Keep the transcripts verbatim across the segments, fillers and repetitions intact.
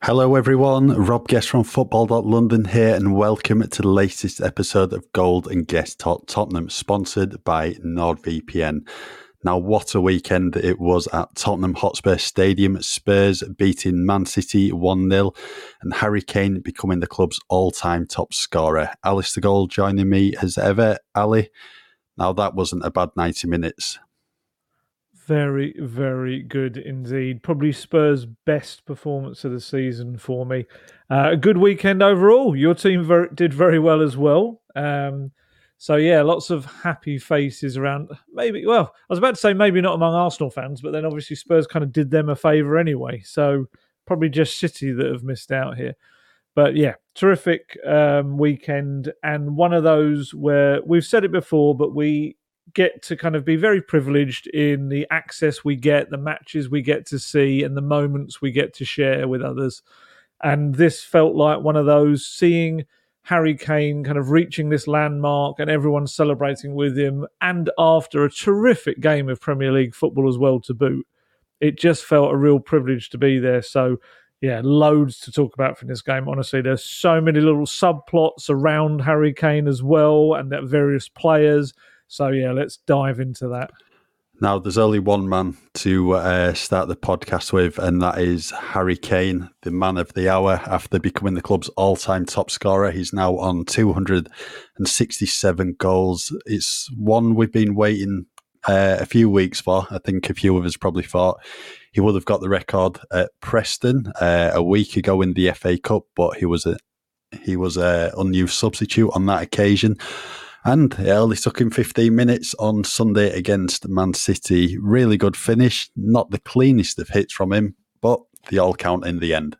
Hello everyone, Rob Guest from football dot london here and welcome to the latest episode of Gold and Guest Talk Tottenham, sponsored by NordVPN. Now what a weekend it was at Tottenham Hotspur Stadium, Spurs beating Man City one nil and Harry Kane becoming the club's all-time top scorer. Alistair Gold joining me as ever. Ali, now that wasn't a bad ninety minutes. Very, very good indeed. Probably Spurs' best performance of the season for me. Uh, a good weekend overall. Your team very, did very well as well. Um, so, yeah, lots of happy faces around. Maybe, well, I was about to say maybe not among Arsenal fans, but then obviously Spurs kind of did them a favour anyway. So, probably just City that have missed out here. But, yeah, terrific um, weekend. And one of those where we've said it before, but we get to kind of be very privileged in the access we get, the matches we get to see, and the moments we get to share with others. And this felt like one of those, seeing Harry Kane kind of reaching this landmark and everyone celebrating with him, and after a terrific game of Premier League football as well to boot. It just felt a real privilege to be there. So, yeah, loads to talk about from this game. Honestly, there's so many little subplots around Harry Kane as well, and that various players. So, yeah, let's dive into that. Now, there's only one man to uh, start the podcast with, and that is Harry Kane, the man of the hour. After becoming the club's all-time top scorer, he's now on two hundred sixty-seven goals. It's one we've been waiting uh, a few weeks for. I think a few of us probably thought he would have got the record at Preston uh, a week ago in the F A Cup, but he was a he was a unused substitute on that occasion. And it only took him fifteen minutes on Sunday against Man City. Really good finish. Not the cleanest of hits from him, but they all count in the end.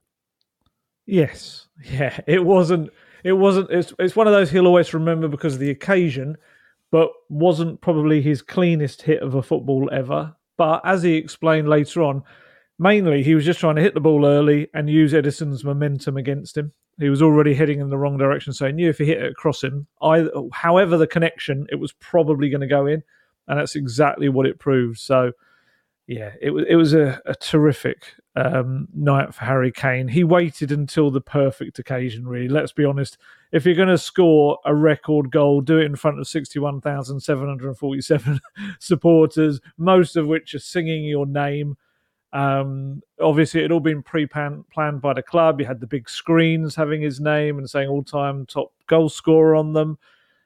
Yes. Yeah, it wasn't, it wasn't, it's, it's one of those he'll always remember because of the occasion, but wasn't probably his cleanest hit of a football ever. But as he explained later on, mainly he was just trying to hit the ball early and use Edison's momentum against him. He was already heading in the wrong direction, so he knew if he hit it across him, either, however the connection, it was probably going to go in, and that's exactly what it proved. So, yeah, it was it was a, a terrific um, night for Harry Kane. He waited until the perfect occasion, really. Let's be honest. If you're going to score a record goal, do it in front of sixty-one thousand seven hundred forty-seven supporters, most of which are singing your name. Um, obviously, it had all been pre-planned by the club. You had the big screens having his name and saying all-time top goal scorer on them.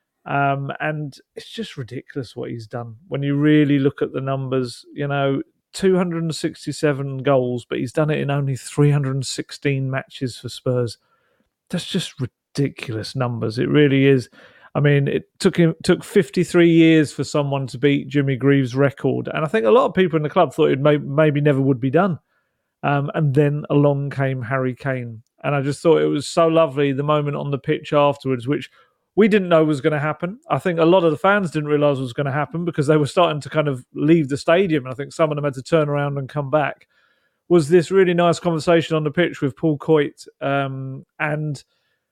Um, and it's just ridiculous what he's done. When you really look at the numbers, you know, two hundred sixty-seven goals, but he's done it in only three hundred sixteen matches for Spurs. That's just ridiculous numbers. It really is. I mean, it took him took fifty-three years for someone to beat Jimmy Greaves' record. And I think a lot of people in the club thought it may, maybe never would be done. Um, and then along came Harry Kane. And I just thought it was so lovely, the moment on the pitch afterwards, which we didn't know was going to happen. I think a lot of the fans didn't realise was going to happen because they were starting to kind of leave the stadium. And I think some of them had to turn around and come back. Was this really nice conversation on the pitch with Paul Coit. Um, and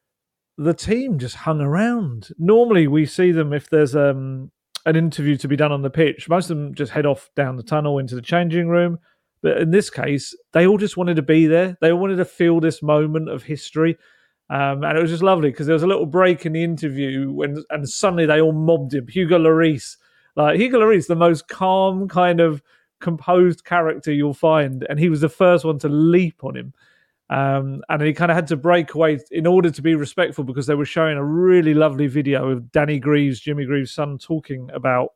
the team just hung around. Normally we see them if there's um, an interview to be done on the pitch. Most of them just head off down the tunnel into the changing room. But in this case, they all just wanted to be there. They all wanted to feel this moment of history. Um, and it was just lovely because there was a little break in the interview when, and suddenly they all mobbed him. Hugo Lloris. Like, Hugo Lloris, the most calm, kind of composed character you'll find. And he was the first one to leap on him. Um, and he kind of had to break away in order to be respectful because they were showing a really lovely video of Danny Greaves, Jimmy Greaves' son, talking about,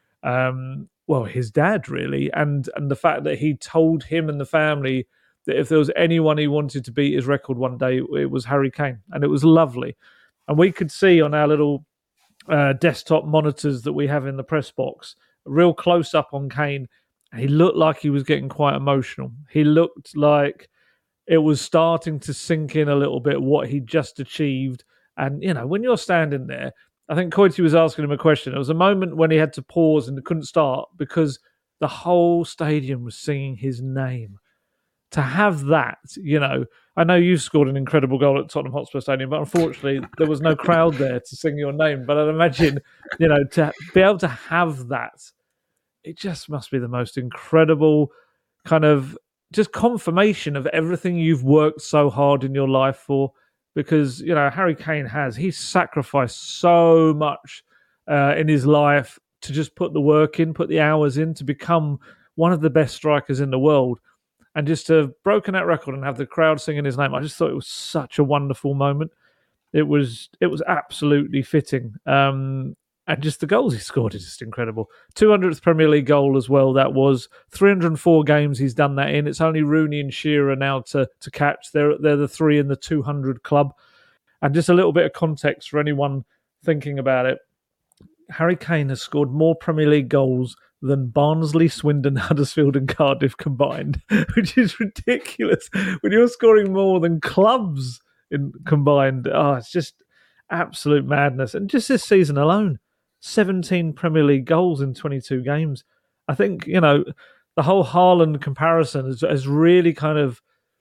um, well, his dad, really, and, and the fact that he told him and the family that if there was anyone he wanted to beat his record one day, it was Harry Kane. And it was lovely. And we could see on our little uh, desktop monitors that we have in the press box, a real close-up on Kane. He looked like he was getting quite emotional. He looked like it was starting to sink in a little bit what he'd just achieved. And, you know, when you're standing there, I think Coity was asking him a question. There was a moment when he had to pause and couldn't start because the whole stadium was singing his name. To have that, you know, I know you scored an incredible goal at Tottenham Hotspur Stadium, but unfortunately there was no crowd there to sing your name. But I'd imagine, you know, to be able to have that, it just must be the most incredible kind of just confirmation of everything you've worked so hard in your life for. Because, you know, Harry Kane has, he's sacrificed so much uh, in his life to just put the work in, put the hours in to become one of the best strikers in the world. And just to have broken that record and have the crowd singing his name, I just thought it was such a wonderful moment. It was it was absolutely fitting. Um, and just the goals he scored is just incredible. two hundredth Premier League goal as well, that was. three hundred four games he's done that in. It's only Rooney and Shearer now to, to catch. They're, they're the three in the two hundred club. And just a little bit of context for anyone thinking about it. Harry Kane has scored more Premier League goals than Barnsley, Swindon, Huddersfield and Cardiff combined, which is ridiculous. When you're scoring more than clubs in combined, oh, it's just absolute madness. And just this season alone, seventeen Premier League goals in twenty-two games. I think, you know, the whole Haaland comparison has, has really kind of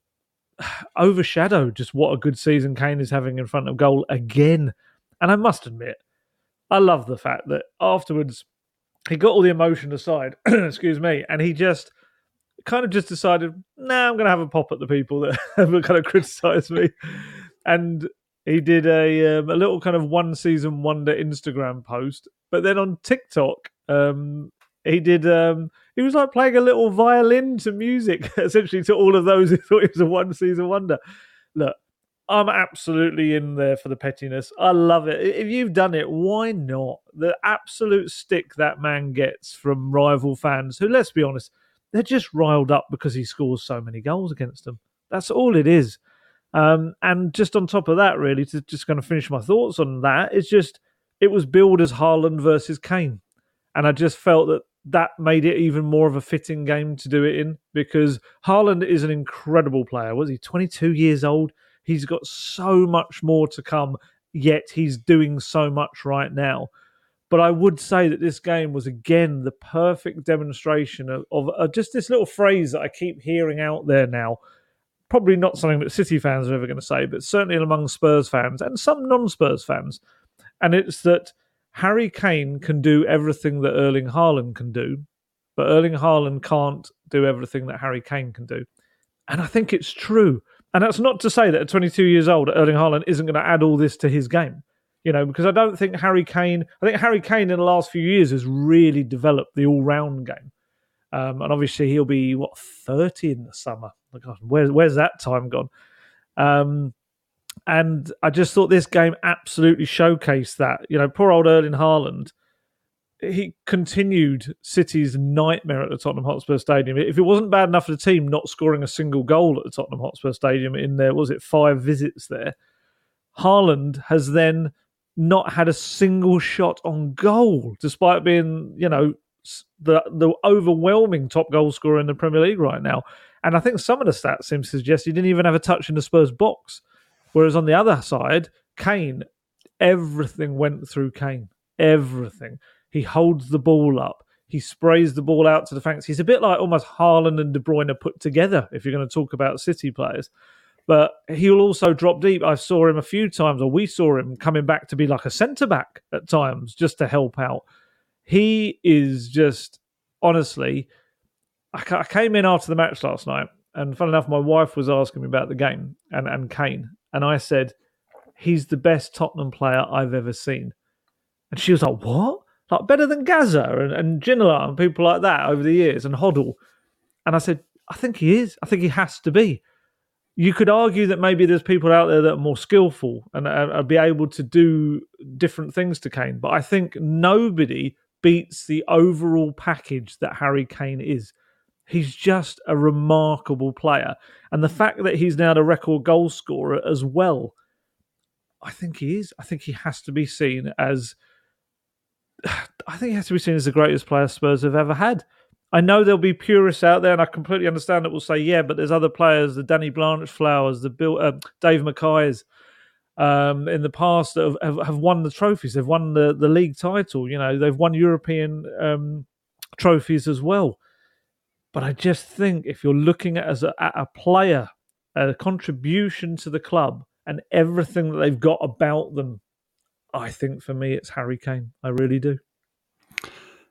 overshadowed just what a good season Kane is having in front of goal again. And I must admit, I love the fact that afterwards he got all the emotion aside, excuse me, and he just kind of just decided, nah, I'm going to have a pop at the people that have kind of criticised me. And he did a um, a little kind of one season wonder Instagram post, but then on TikTok, um, he did. Um, he was like playing a little violin to music, essentially to all of those who thought it was a one season wonder. Look, I'm absolutely in there for the pettiness. I love it. If you've done it, why not? The absolute stick that man gets from rival fans, who, let's be honest, they're just riled up because he scores so many goals against them. That's all it is. Um, and just on top of that, really, to just kind of finish my thoughts on that, it's just, it was billed as Haaland versus Kane. And I just felt that that made it even more of a fitting game to do it in, because Haaland is an incredible player. Was he twenty-two years old? He's got so much more to come, yet he's doing so much right now. But I would say that this game was, again, the perfect demonstration of, of, of just this little phrase that I keep hearing out there now. Probably not something that City fans are ever going to say, but certainly among Spurs fans and some non-Spurs fans. And it's that Harry Kane can do everything that Erling Haaland can do, but Erling Haaland can't do everything that Harry Kane can do. And I think it's true. And that's not to say that at twenty-two years old, Erling Haaland isn't going to add all this to his game. You know, because I don't think Harry Kane, I think Harry Kane in the last few years has really developed the all-round game. Um, and obviously he'll be, what, thirty in the summer. Oh God, where, where's that time gone? Um, and I just thought this game absolutely showcased that. You know, poor old Erling Haaland, he continued City's nightmare at the Tottenham Hotspur Stadium. If it wasn't bad enough for the team not scoring a single goal at the Tottenham Hotspur Stadium in their, was it five visits there, Haaland has then not had a single shot on goal, despite being, you know, the the overwhelming top goal scorer in the Premier League right now. And I think some of the stats seem to suggest he didn't even have a touch in the Spurs box. Whereas on the other side, Kane, everything went through Kane. Everything. He holds the ball up. He sprays the ball out to the flanks. He's a bit like almost Haaland and De Bruyne put together, if you're going to talk about City players. But he'll also drop deep. I saw him a few times, or we saw him coming back to be like a centre-back at times, just to help out. He is just, honestly, I came in after the match last night, and fun enough, my wife was asking me about the game and, and Kane. And I said, he's the best Tottenham player I've ever seen. And she was like, what? Like better than Gaza and, and Ginola and people like that over the years, and Hoddle. And I said, I think he is. I think he has to be. You could argue that maybe there's people out there that are more skillful and uh, be able to do different things to Kane. But I think nobody beats the overall package that Harry Kane is. He's just a remarkable player. And the fact that he's now the record goal scorer as well, I think he is. I think he has to be seen as... I think he has to be seen as the greatest player Spurs have ever had. I know there'll be purists out there, and I completely understand that will say, yeah, but there's other players, the Danny Blanchflowers, the Bill, uh, Dave Mackay's, um, in the past that have, have, have won the trophies. They've won the, the league title. You know, they've won European um, trophies as well. But I just think if you're looking at as a, at a player, a contribution to the club, and everything that they've got about them, I think for me it's Harry Kane. I really do.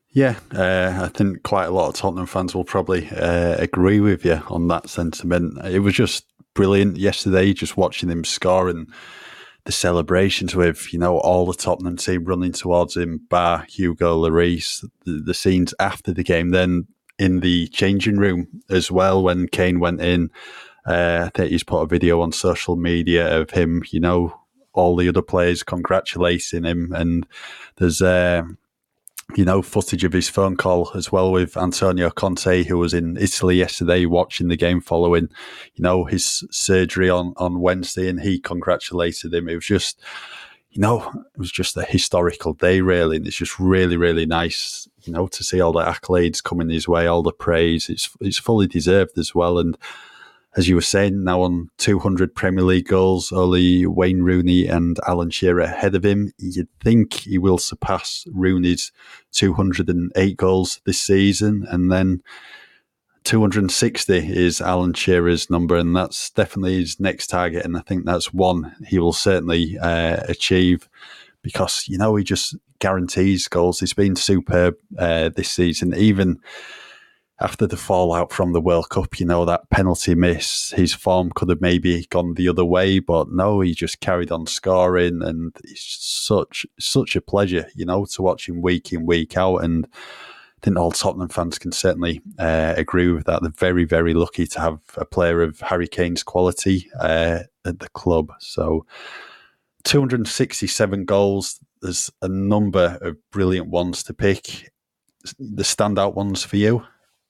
Yeah, uh, I think quite a lot of Tottenham fans will probably uh, agree with you on that sentiment. It was just brilliant yesterday, just watching him score and the celebrations with, you know, all the Tottenham team running towards him, bar Hugo Lloris. The, the scenes after the game, then in the changing room as well, when Kane went in. Uh, I think he's put a video on social media of him, you know, all the other players congratulating him. And there's... Uh, you know, footage of his phone call as well with Antonio Conte, who was in Italy yesterday watching the game following, you know, his surgery on, on Wednesday, and he congratulated him. It was just, you know, it was just a historical day, really. And it's just really, really nice, you know, to see all the accolades coming his way, all the praise. It's it's fully deserved as well. And as you were saying, now on two hundred Premier League goals, only Wayne Rooney and Alan Shearer ahead of him. You'd think he will surpass Rooney's two hundred eight goals this season, and then two hundred sixty is Alan Shearer's number, and that's definitely his next target, and I think that's one he will certainly uh, achieve, because, you know, he just guarantees goals. He's been superb uh, this season, even after the fallout from the World Cup. You know, that penalty miss, his form could have maybe gone the other way, but no, he just carried on scoring, and it's such such a pleasure, you know, to watch him week in, week out. And I think all Tottenham fans can certainly uh, agree with that. They're very, very lucky to have a player of Harry Kane's quality uh, at the club. So two hundred sixty-seven goals, there's a number of brilliant ones to pick. The standout ones for you?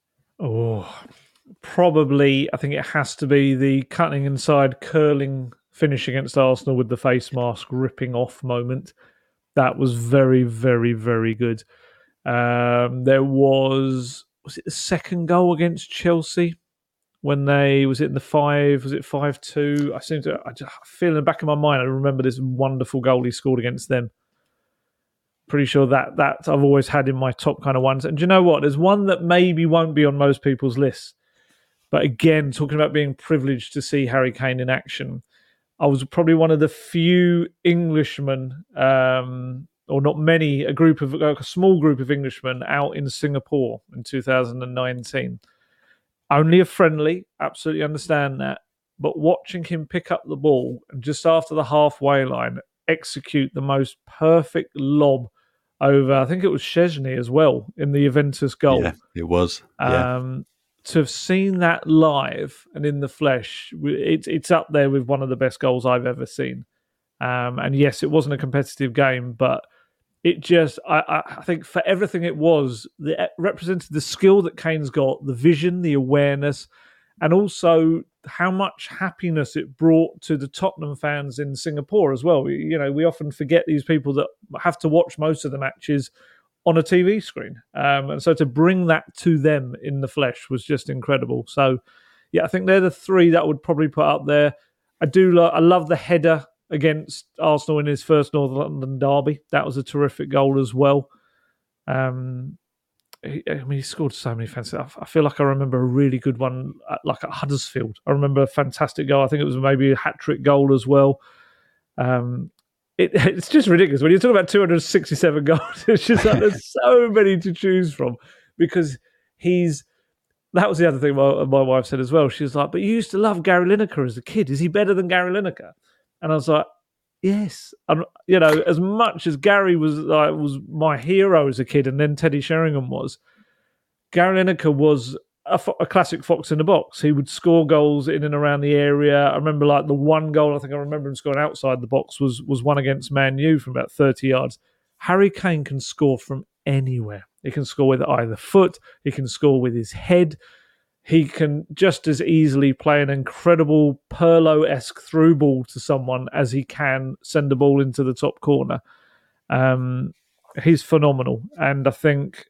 Oh, probably, I think it has to be the cutting inside, curling finish against Arsenal with the face mask ripping off moment. That was very, very, very good. Um, there was, was it the second goal against Chelsea? When they, was it in the five, was it five two? I seem to, I just feel in the back of my mind, I remember this wonderful goal he scored against them. Pretty sure that that I've always had in my top kind of ones. And do you know what? There's one that maybe won't be on most people's lists. But again, talking about being privileged to see Harry Kane in action, I was probably one of the few Englishmen, um, or not many, a group of a small group of Englishmen out in Singapore in two thousand nineteen. Only a friendly, absolutely understand that. But watching him pick up the ball and just after the halfway line, execute the most perfect lob over, I think it was Szczesny as well, in the Juventus goal. Yeah, it was. Yeah. Um, to have seen that live and in the flesh, it's it's up there with one of the best goals I've ever seen. Um, and yes, it wasn't a competitive game, but it just, I, I think for everything it was, it represented the skill that Kane's got, the vision, the awareness, and also how much happiness it brought to the Tottenham fans in Singapore as well. You know, we often forget these people that have to watch most of the matches on a T V screen. Um, and so to bring that to them in the flesh was just incredible. So, yeah, I think they're the three that I would probably put up there. I do, lo- I love the header against Arsenal in his first North London derby. That was a terrific goal as well. Um, he, I mean, he scored so many fancy. I, I feel like I remember a really good one, at, like at Huddersfield. I remember a fantastic goal. I think it was maybe a hat-trick goal as well. Um, it, it's just ridiculous. When you talk about two hundred sixty-seven goals, it's just like there's so many to choose from, because he's, that was the other thing my, my wife said as well. She was like, but you used to love Gary Lineker as a kid. Is he better than Gary Lineker? And I was like, yes. And, you know, as much as Gary was like, was my hero as a kid, and then Teddy Sheringham was, Gary Lineker was a, a classic fox in the box. He would score goals in and around the area. I remember like the one goal I think I remember him scoring outside the box was was one against Man U from about thirty yards. Harry Kane can score from anywhere. He can score with either foot. He can score with his head. He can just as easily play an incredible Pirlo-esque through ball to someone as he can send a ball into the top corner. Um, he's phenomenal. And I think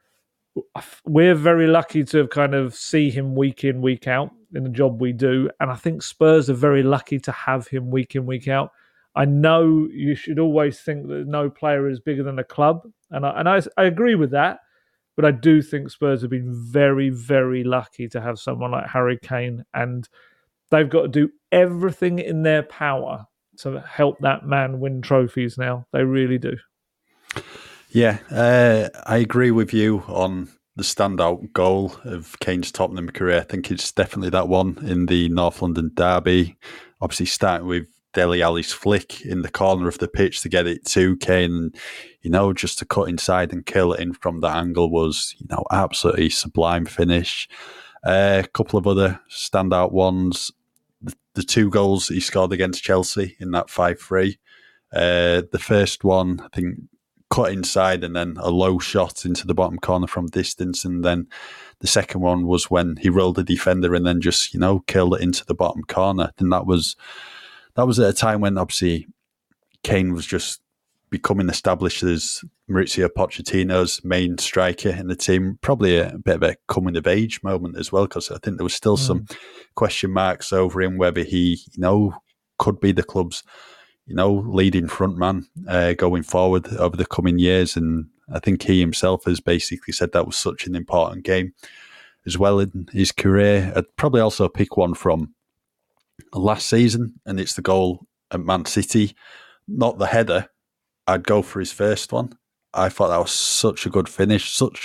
we're very lucky to have kind of see him week in, week out in the job we do. And I think Spurs are very lucky to have him week in, week out. I know you should always think that no player is bigger than a club. And I, and I, I agree with that. But I do think Spurs have been very, very lucky to have someone like Harry Kane, and they've got to do everything in their power to help that man win trophies now. They really do. Yeah, uh, I agree with you on the standout goal of Kane's Tottenham career. I think it's definitely that one in the North London derby. Obviously, starting with Dele Alli's flick in the corner of the pitch to get it to Kane. You know, just to cut inside and kill it in from that angle was, you know, absolutely sublime finish. Uh, a couple of other standout ones. The, the two goals he scored against Chelsea in that five three. Uh, the first one, I think, cut inside and then a low shot into the bottom corner from distance. And then the second one was when he rolled the defender and then just, you know, killed it into the bottom corner. And that was that was at a time when obviously Kane was just becoming established as Mauricio Pochettino's main striker in the team. Probably a bit of a coming of age moment as well, because I think there was still mm. some question marks over him whether he, you know, could be the club's, you know, leading front man uh, going forward over the coming years. And I think he himself has basically said that was such an important game as well in his career. I'd probably also pick one from last season, and it's the goal at Man City. Not the header. I'd go for his first one. I thought that was such a good finish, such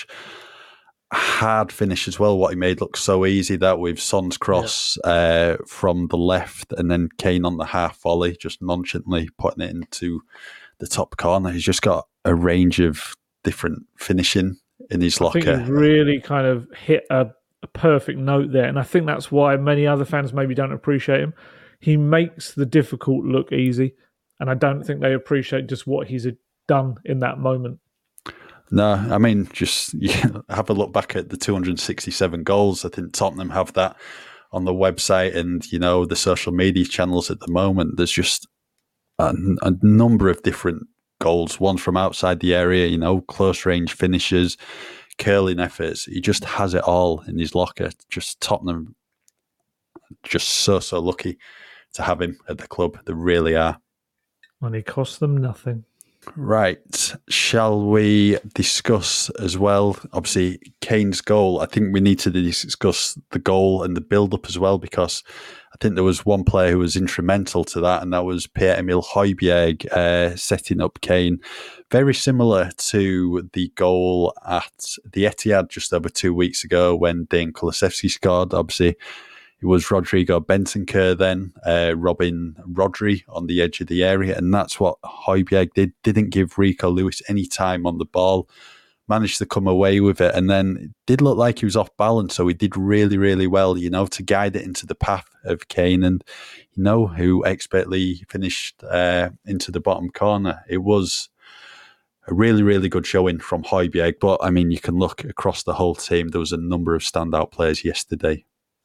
a hard finish as well. What he made look so easy, that with Son's cross yeah. uh, from the left and then Kane on the half volley, just nonchalantly putting it into the top corner. He's just got a range of different finishing in his locker. I think he's really kind of hit a, a perfect note there, and I think that's why many other fans maybe don't appreciate him. He makes the difficult look easy, and I don't think they appreciate just what he's done in that moment. No, I mean, just you have a look back at the two hundred sixty-seven goals. I think Tottenham have that on the website and, you know, the social media channels at the moment. There's just a, a number of different goals, one from outside the area, you know, close range finishes, curling efforts. He just has it all in his locker. Just Tottenham, just so, so lucky to have him at the club. They really are. And he cost them nothing. Right. Shall we discuss as well, obviously, Kane's goal? I think we need to discuss the goal and the build-up as well, because I think there was one player who was instrumental to that, and that was Pierre-Emile Højbjerg uh, setting up Kane. Very similar to the goal at the Etihad just over two weeks ago when Dejan Kulusevski scored. Obviously, it was Rodrigo Bentancur then, uh, robbing Rodri on the edge of the area. And that's what Højbjerg did. Didn't give Rico Lewis any time on the ball. Managed to come away with it. And then it did look like he was off balance. So he did really, really well, you know, to guide it into the path of Kane. And, you know, who expertly finished uh, into the bottom corner. It was a really, really good showing from Højbjerg. But, I mean, you can look across the whole team. There was a number of standout players yesterday.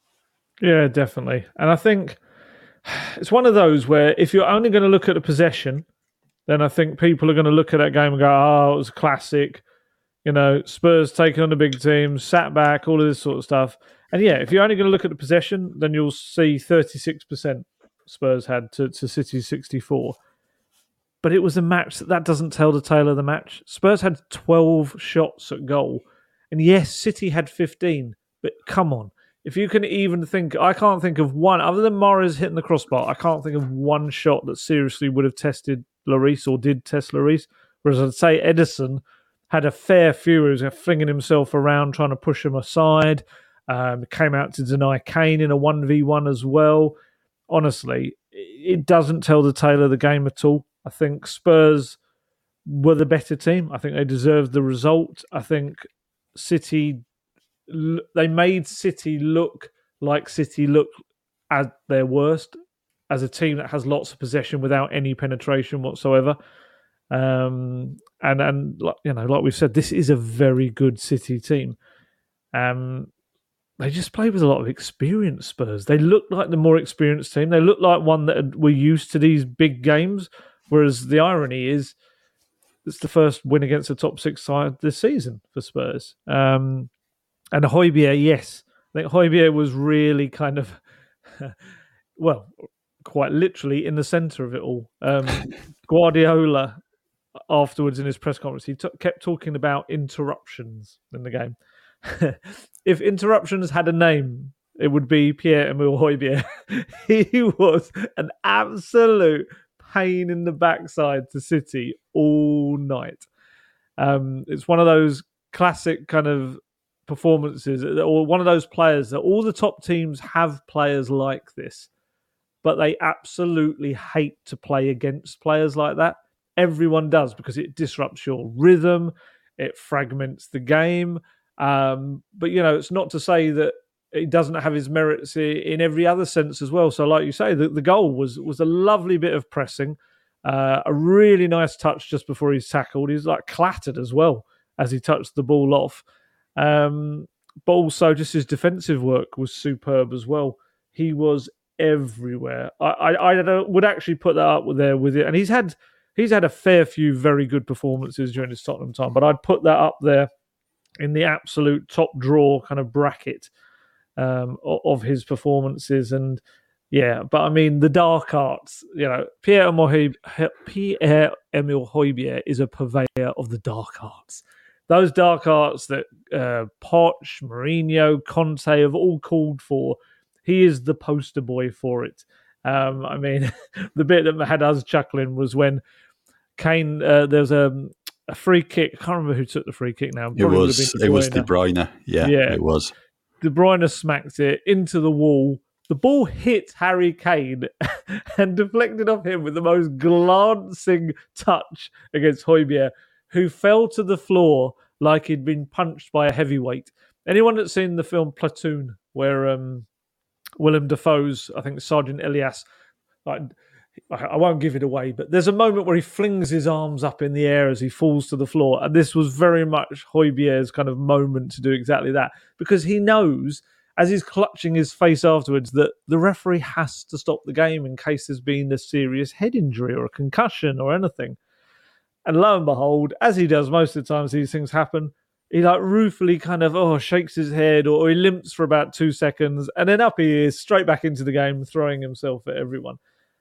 Yeah, definitely. And I think it's one of those where if you're only going to look at the possession, then I think people are going to look at that game and go, oh, it was classic. You know, Spurs taking on the big teams, sat back, all of this sort of stuff. And yeah, if you're only going to look at the possession, then you'll see thirty-six percent Spurs had to, to City's sixty-four. But it was a match that, that doesn't tell the tale of the match. Spurs had twelve shots at goal. And yes, City had fifteen. But come on. If you can even think, I can't think of one, other than Mahrez hitting the crossbar, I can't think of one shot that seriously would have tested Lloris or did test Lloris. Whereas I'd say Ederson had a fair few. He was flinging himself around, trying to push him aside. Um, came out to deny Kane in a one v one as well. Honestly, it doesn't tell the tale of the game at all. I think Spurs were the better team. I think they deserved the result. I think City... They made City look like City looked at their worst as a team that has lots of possession without any penetration whatsoever. Um, and, and you know, like we've said, this is a very good City team. Um, they just play with a lot of experienced Spurs. They look like the more experienced team. They look like one that were used to these big games, whereas the irony is it's the first win against the top six side this season for Spurs. Um And Højbjerg, yes. I think Højbjerg was really kind of, well, quite literally in the centre of it all. Um, Guardiola, afterwards in his press conference, he t- kept talking about interruptions in the game. If interruptions had a name, it would be Pierre-Emile Højbjerg. He was an absolute pain in the backside to City all night. Um, it's one of those classic kind of performances, or one of those players that all the top teams have players like this, but they absolutely hate to play against players like that. Everyone does, because it disrupts your rhythm, it fragments the game. Um, but, you know, it's not to say that he doesn't have his merits in every other sense as well. So like you say, the, the goal was was a lovely bit of pressing, uh, a really nice touch just before he's tackled. He's like clattered as well as he touched the ball off. Um, but also just his defensive work was superb as well. He was everywhere. I, I, I would actually put that up there with it. And he's had he's had a fair few very good performances during his Tottenham time, but I'd put that up there in the absolute top drawer kind of bracket um, of his performances. And yeah, but I mean, the dark arts, you know, Pierre-Emile Højbjerg is a purveyor of the dark arts. Those dark arts that uh, Poch, Mourinho, Conte have all called for, he is the poster boy for it. Um, I mean, the bit that had us chuckling was when Kane, uh, there was a, a free kick. I can't remember who took the free kick now. It was, it was De Bruyne. Yeah, yeah, it was. De Bruyne smacked it into the wall. The ball hit Harry Kane and deflected off him with the most glancing touch against Højbjerg, who fell to the floor like he'd been punched by a heavyweight. Anyone that's seen the film Platoon, where um, Willem Dafoe's, I think, Sergeant Elias, like, I won't give it away, but there's a moment where he flings his arms up in the air as he falls to the floor. And this was very much Højbjerg's kind of moment to do exactly that, because he knows, as he's clutching his face afterwards, that the referee has to stop the game in case there's been a serious head injury or a concussion or anything. And lo and behold, as he does most of the times these things happen, he like ruefully kind of oh shakes his head, or he limps for about two seconds, and then up he is straight back into the game, throwing himself at everyone.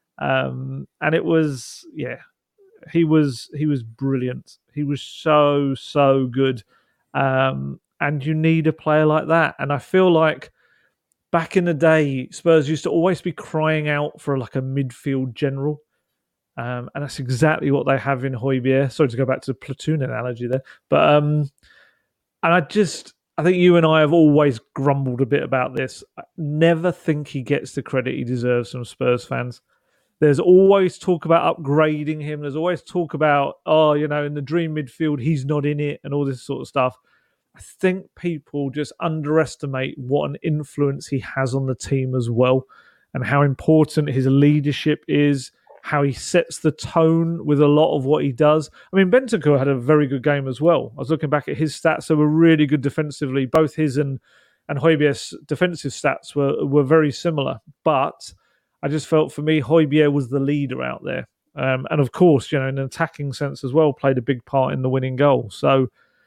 Um, and it was, yeah, he was he was brilliant. He was so so good, um, and you need a player like that. And I feel like back in the day, Spurs used to always be crying out for like a midfield general. Um, and that's exactly what they have in Højbjerg. Sorry to go back to the Platoon analogy there. But um, and I just, I think you and I have always grumbled a bit about this. I never think he gets the credit he deserves from Spurs fans. There's always talk about upgrading him. There's always talk about, oh, you know, in the dream midfield, he's not in it and all this sort of stuff. I think people just underestimate what an influence he has on the team as well, and how important his leadership is, how he sets the tone with a lot of what he does. I mean, Bentancur had a very good game as well. I was looking back at his stats. They were really good defensively. Both his and, and Højbjerg's defensive stats were, were very similar. But I just felt, for me, Højbjerg was the leader out there. Um, and of course, you know, in an attacking sense as well, played a big part in the winning goal. So,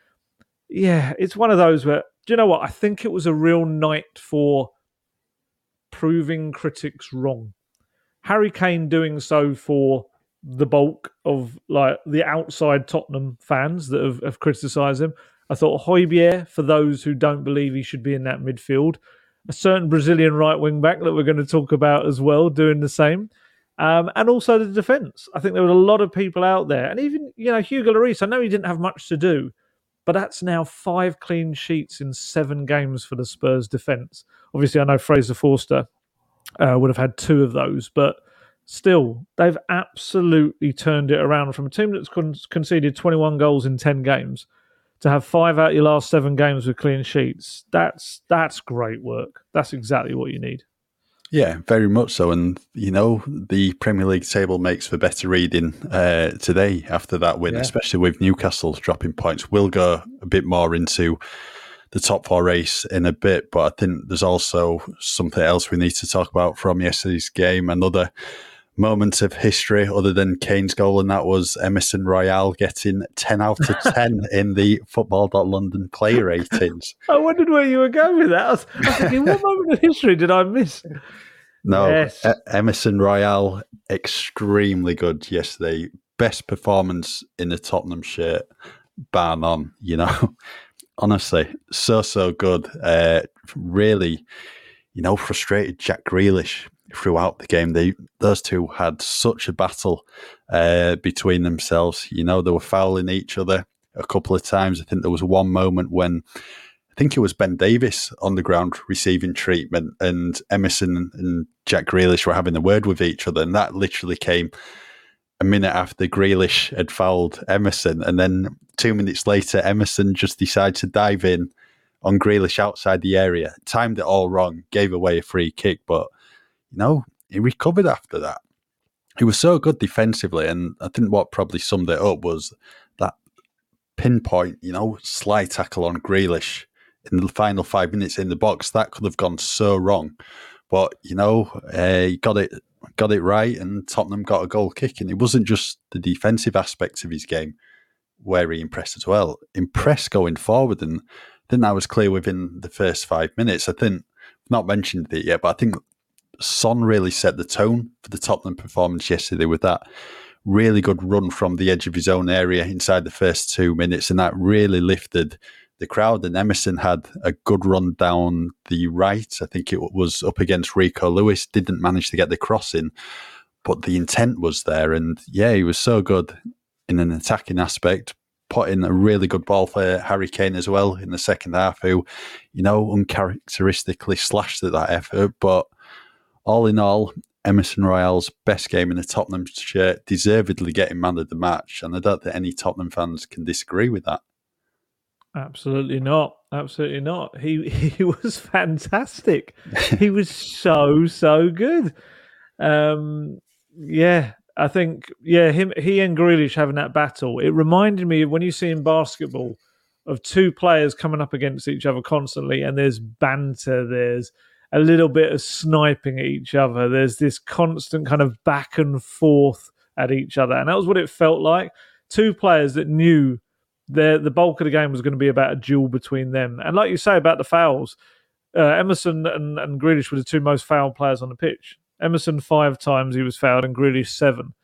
yeah, it's one of those where, do you know what? I think it was a real night for proving critics wrong. Harry Kane doing so for the bulk of like the outside Tottenham fans that have, have criticised him. I thought Højbjerg, for those who don't believe he should be in that midfield. A certain Brazilian right wing back that we're going to talk about as well, doing the same. Um, and also the defence. I think there were a lot of people out there. And even, you know, Hugo Lloris, I know he didn't have much to do, but that's now five clean sheets in seven games for the Spurs defence. Obviously, I know Fraser Forster Uh, would have had two of those, but still, they've absolutely turned it around from a team that's con- conceded twenty-one goals in ten games to have five out of your last seven games with clean sheets. That's that's great work. That's exactly what you need. Yeah, very much so. And, you know, the Premier League table makes for better reading uh, today after that win, yeah. Especially with Newcastle dropping points. We'll go a bit more into the top four race in a bit, but I think there's also something else we need to talk about from yesterday's game. Another moment of history other than Kane's goal, and that was Emerson Royal getting ten out of ten in the football dot london player ratings. I wondered where you were going with that. I was, I was thinking, what moment of history did I miss? No, yes. e- Emerson Royal, extremely good yesterday. Best performance in the Tottenham shirt, bar none, you know. Honestly, so, so good. Uh, really, you know, frustrated Jack Grealish throughout the game. They Those two had such a battle uh, between themselves. You know, they were fouling each other. a couple of times. I think there was one moment when I think it was Ben Davies on the ground receiving treatment, and Emerson and Jack Grealish were having a word with each other, and that literally came a minute after Grealish had fouled Emerson, and then two minutes later, Emerson just decided to dive in on Grealish outside the area, timed it all wrong, gave away a free kick, but you know, he recovered after that. He was so good defensively, and I think what probably summed it up was that pinpoint, you know, slide tackle on Grealish in the final five minutes in the box. That could have gone so wrong, but you know, uh, he got it got it right, and Tottenham got a goal kick. And it wasn't just the defensive aspects of his game where he impressed as well. Impressed going forward, and I think that was clear within the first five minutes. I think, I've not mentioned it yet, but I think Son really set the tone for the Tottenham performance yesterday with that really good run from the edge of his own area inside the first two minutes, and that really lifted the crowd. And Emerson had a good run down the right. I think it was up against Rico Lewis, didn't manage to get the cross in, but the intent was there. And yeah, he was so good in an attacking aspect, put in a really good ball for Harry Kane as well in the second half, who, you know, uncharacteristically slashed at that effort. But all in all, Emerson Royale's best game in the Tottenham shirt, deservedly getting man of the match. And I don't think any Tottenham fans can disagree with that. Absolutely not. Absolutely not. He he was fantastic. He was so, so good. Um, yeah, I think, yeah, him, he and Grealish having that battle, it reminded me of when you see in basketball of two players coming up against each other constantly, and there's banter, there's a little bit of sniping at each other, there's this constant kind of back and forth at each other. And that was what it felt like. Two players that knew the the bulk of the game was going to be about a duel between them. And like you say about the fouls, uh, Emerson and, and Grealish were the two most fouled players on the pitch. Emerson five times he was fouled, and Grealish seven.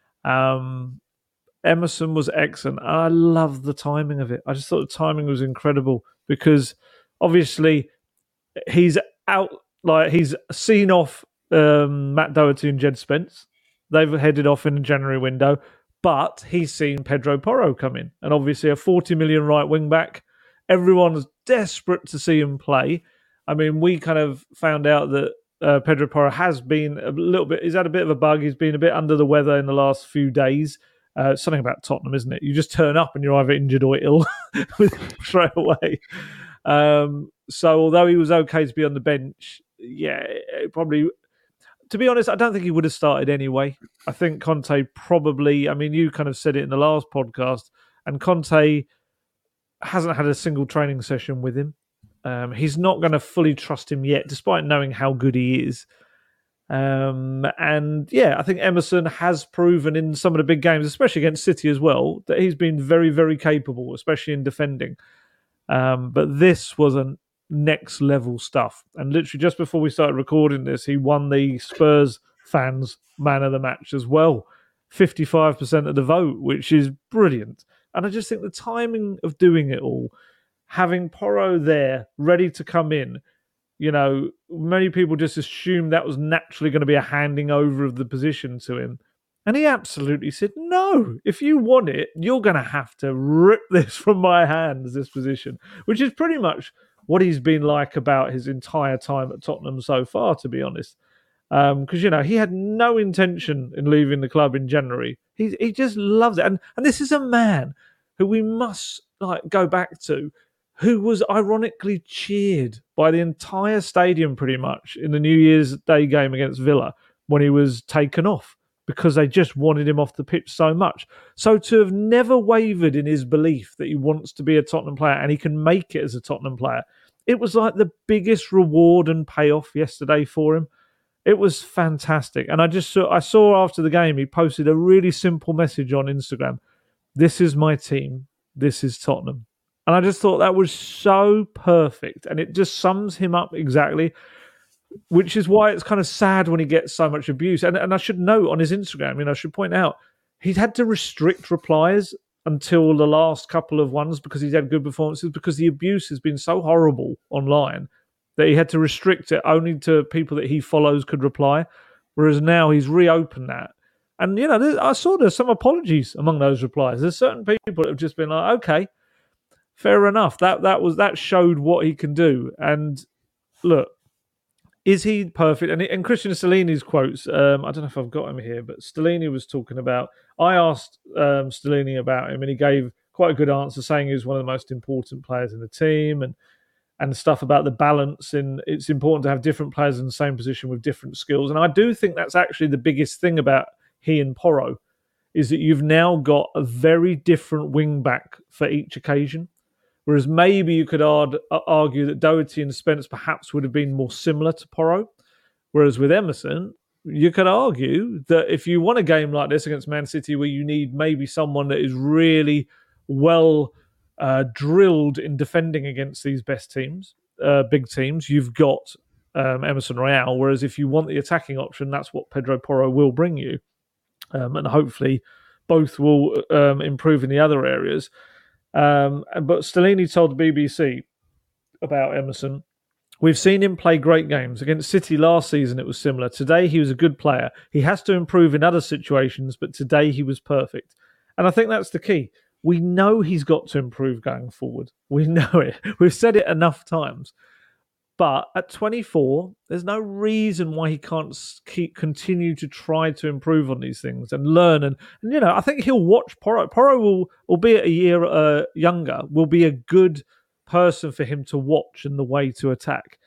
Um, Emerson was excellent. And I love the timing of it. I just thought the timing was incredible, because obviously he's out, like he's seen off um, Matt Doherty and Jed Spence. They've headed off in the January window. But he's seen Pedro Porro come in, and obviously a forty million right wing back. Everyone's desperate to see him play. I mean, we kind of found out that uh, Pedro Porro has been a little bit, he's had a bit of a bug. He's been a bit under the weather in the last few days. Uh, something about Tottenham, isn't it? You just turn up and you're either injured or ill straight away. Um, so although he was okay to be on the bench, yeah, it probably... To be honest, I don't think he would have started anyway. I think Conte probably, I mean, you kind of said it in the last podcast, and Conte hasn't had a single training session with him. Um, he's not going to fully trust him yet, despite knowing how good he is. Um, and yeah, I think Emerson has proven in some of the big games, especially against City as well, that he's been very, very capable, especially in defending. Um, but this was an next level stuff, and literally just before we started recording this, he won the Spurs fans man of the match as well, fifty-five percent of the vote, which is brilliant. And I just think the timing of doing it all, having Porro there ready to come in, you know, many people just assumed that was naturally going to be a handing over of the position to him, and he absolutely said, no, if you want it, you're going to have to rip this from my hands, this position, which is pretty much what he's been like about his entire time at Tottenham so far, to be honest. Because, um, you know, he had no intention in leaving the club in January. He he just loves it. And and this is a man who we must like go back to, who was ironically cheered by the entire stadium pretty much in the New Year's Day game against Villa when he was taken off, because they just wanted him off the pitch so much. So to have never wavered in his belief that he wants to be a Tottenham player and he can make it as a Tottenham player, it was like the biggest reward and payoff yesterday for him. It was fantastic. And I just saw, I saw after the game, he posted a really simple message on Instagram. This is my team. This is Tottenham. And I just thought that was so perfect. And it just sums him up exactly, which is why it's kind of sad when he gets so much abuse. And, and I should note on his Instagram, you know, I should point out, he's had to restrict replies until the last couple of ones because he's had good performances, because the abuse has been so horrible online that he had to restrict it only to people that he follows could reply. Whereas now he's reopened that. And, you know, I saw there's some apologies among those replies. There's certain people that have just been like, okay, fair enough. That that was that showed what he can do. And look, is he perfect? And, and Christian Stellini's quotes, um, I don't know if I've got him here, but Stellini was talking about, I asked um, Stellini about him and he gave quite a good answer, saying he was one of the most important players in the team and and stuff about the balance. And it's important to have different players in the same position with different skills. And I do think that's actually the biggest thing about he and Porro, is that you've now got a very different wing back for each occasion. Whereas maybe you could argue, argue that Doherty and Spence perhaps would have been more similar to Porro. Whereas with Emerson, you could argue that if you won a game like this against Man City where you need maybe someone that is really well uh, drilled in defending against these best teams, uh, big teams, you've got um, Emerson Royal. Whereas if you want the attacking option, that's what Pedro Porro will bring you. Um, and hopefully both will um, improve in the other areas. Um, but Stellini told the B B C about Emerson, we've seen him play great games. Against City last season, it was similar. Today, he was a good player. He has to improve in other situations, but today he was perfect. And I think that's the key. We know he's got to improve going forward. We know it. We've said it enough times. But at twenty-four, there's no reason why he can't keep continue to try to improve on these things and learn. And, and you know, I think he'll watch Porro. Porro will, albeit a year uh, younger, will be a good person for him to watch in the way to attack.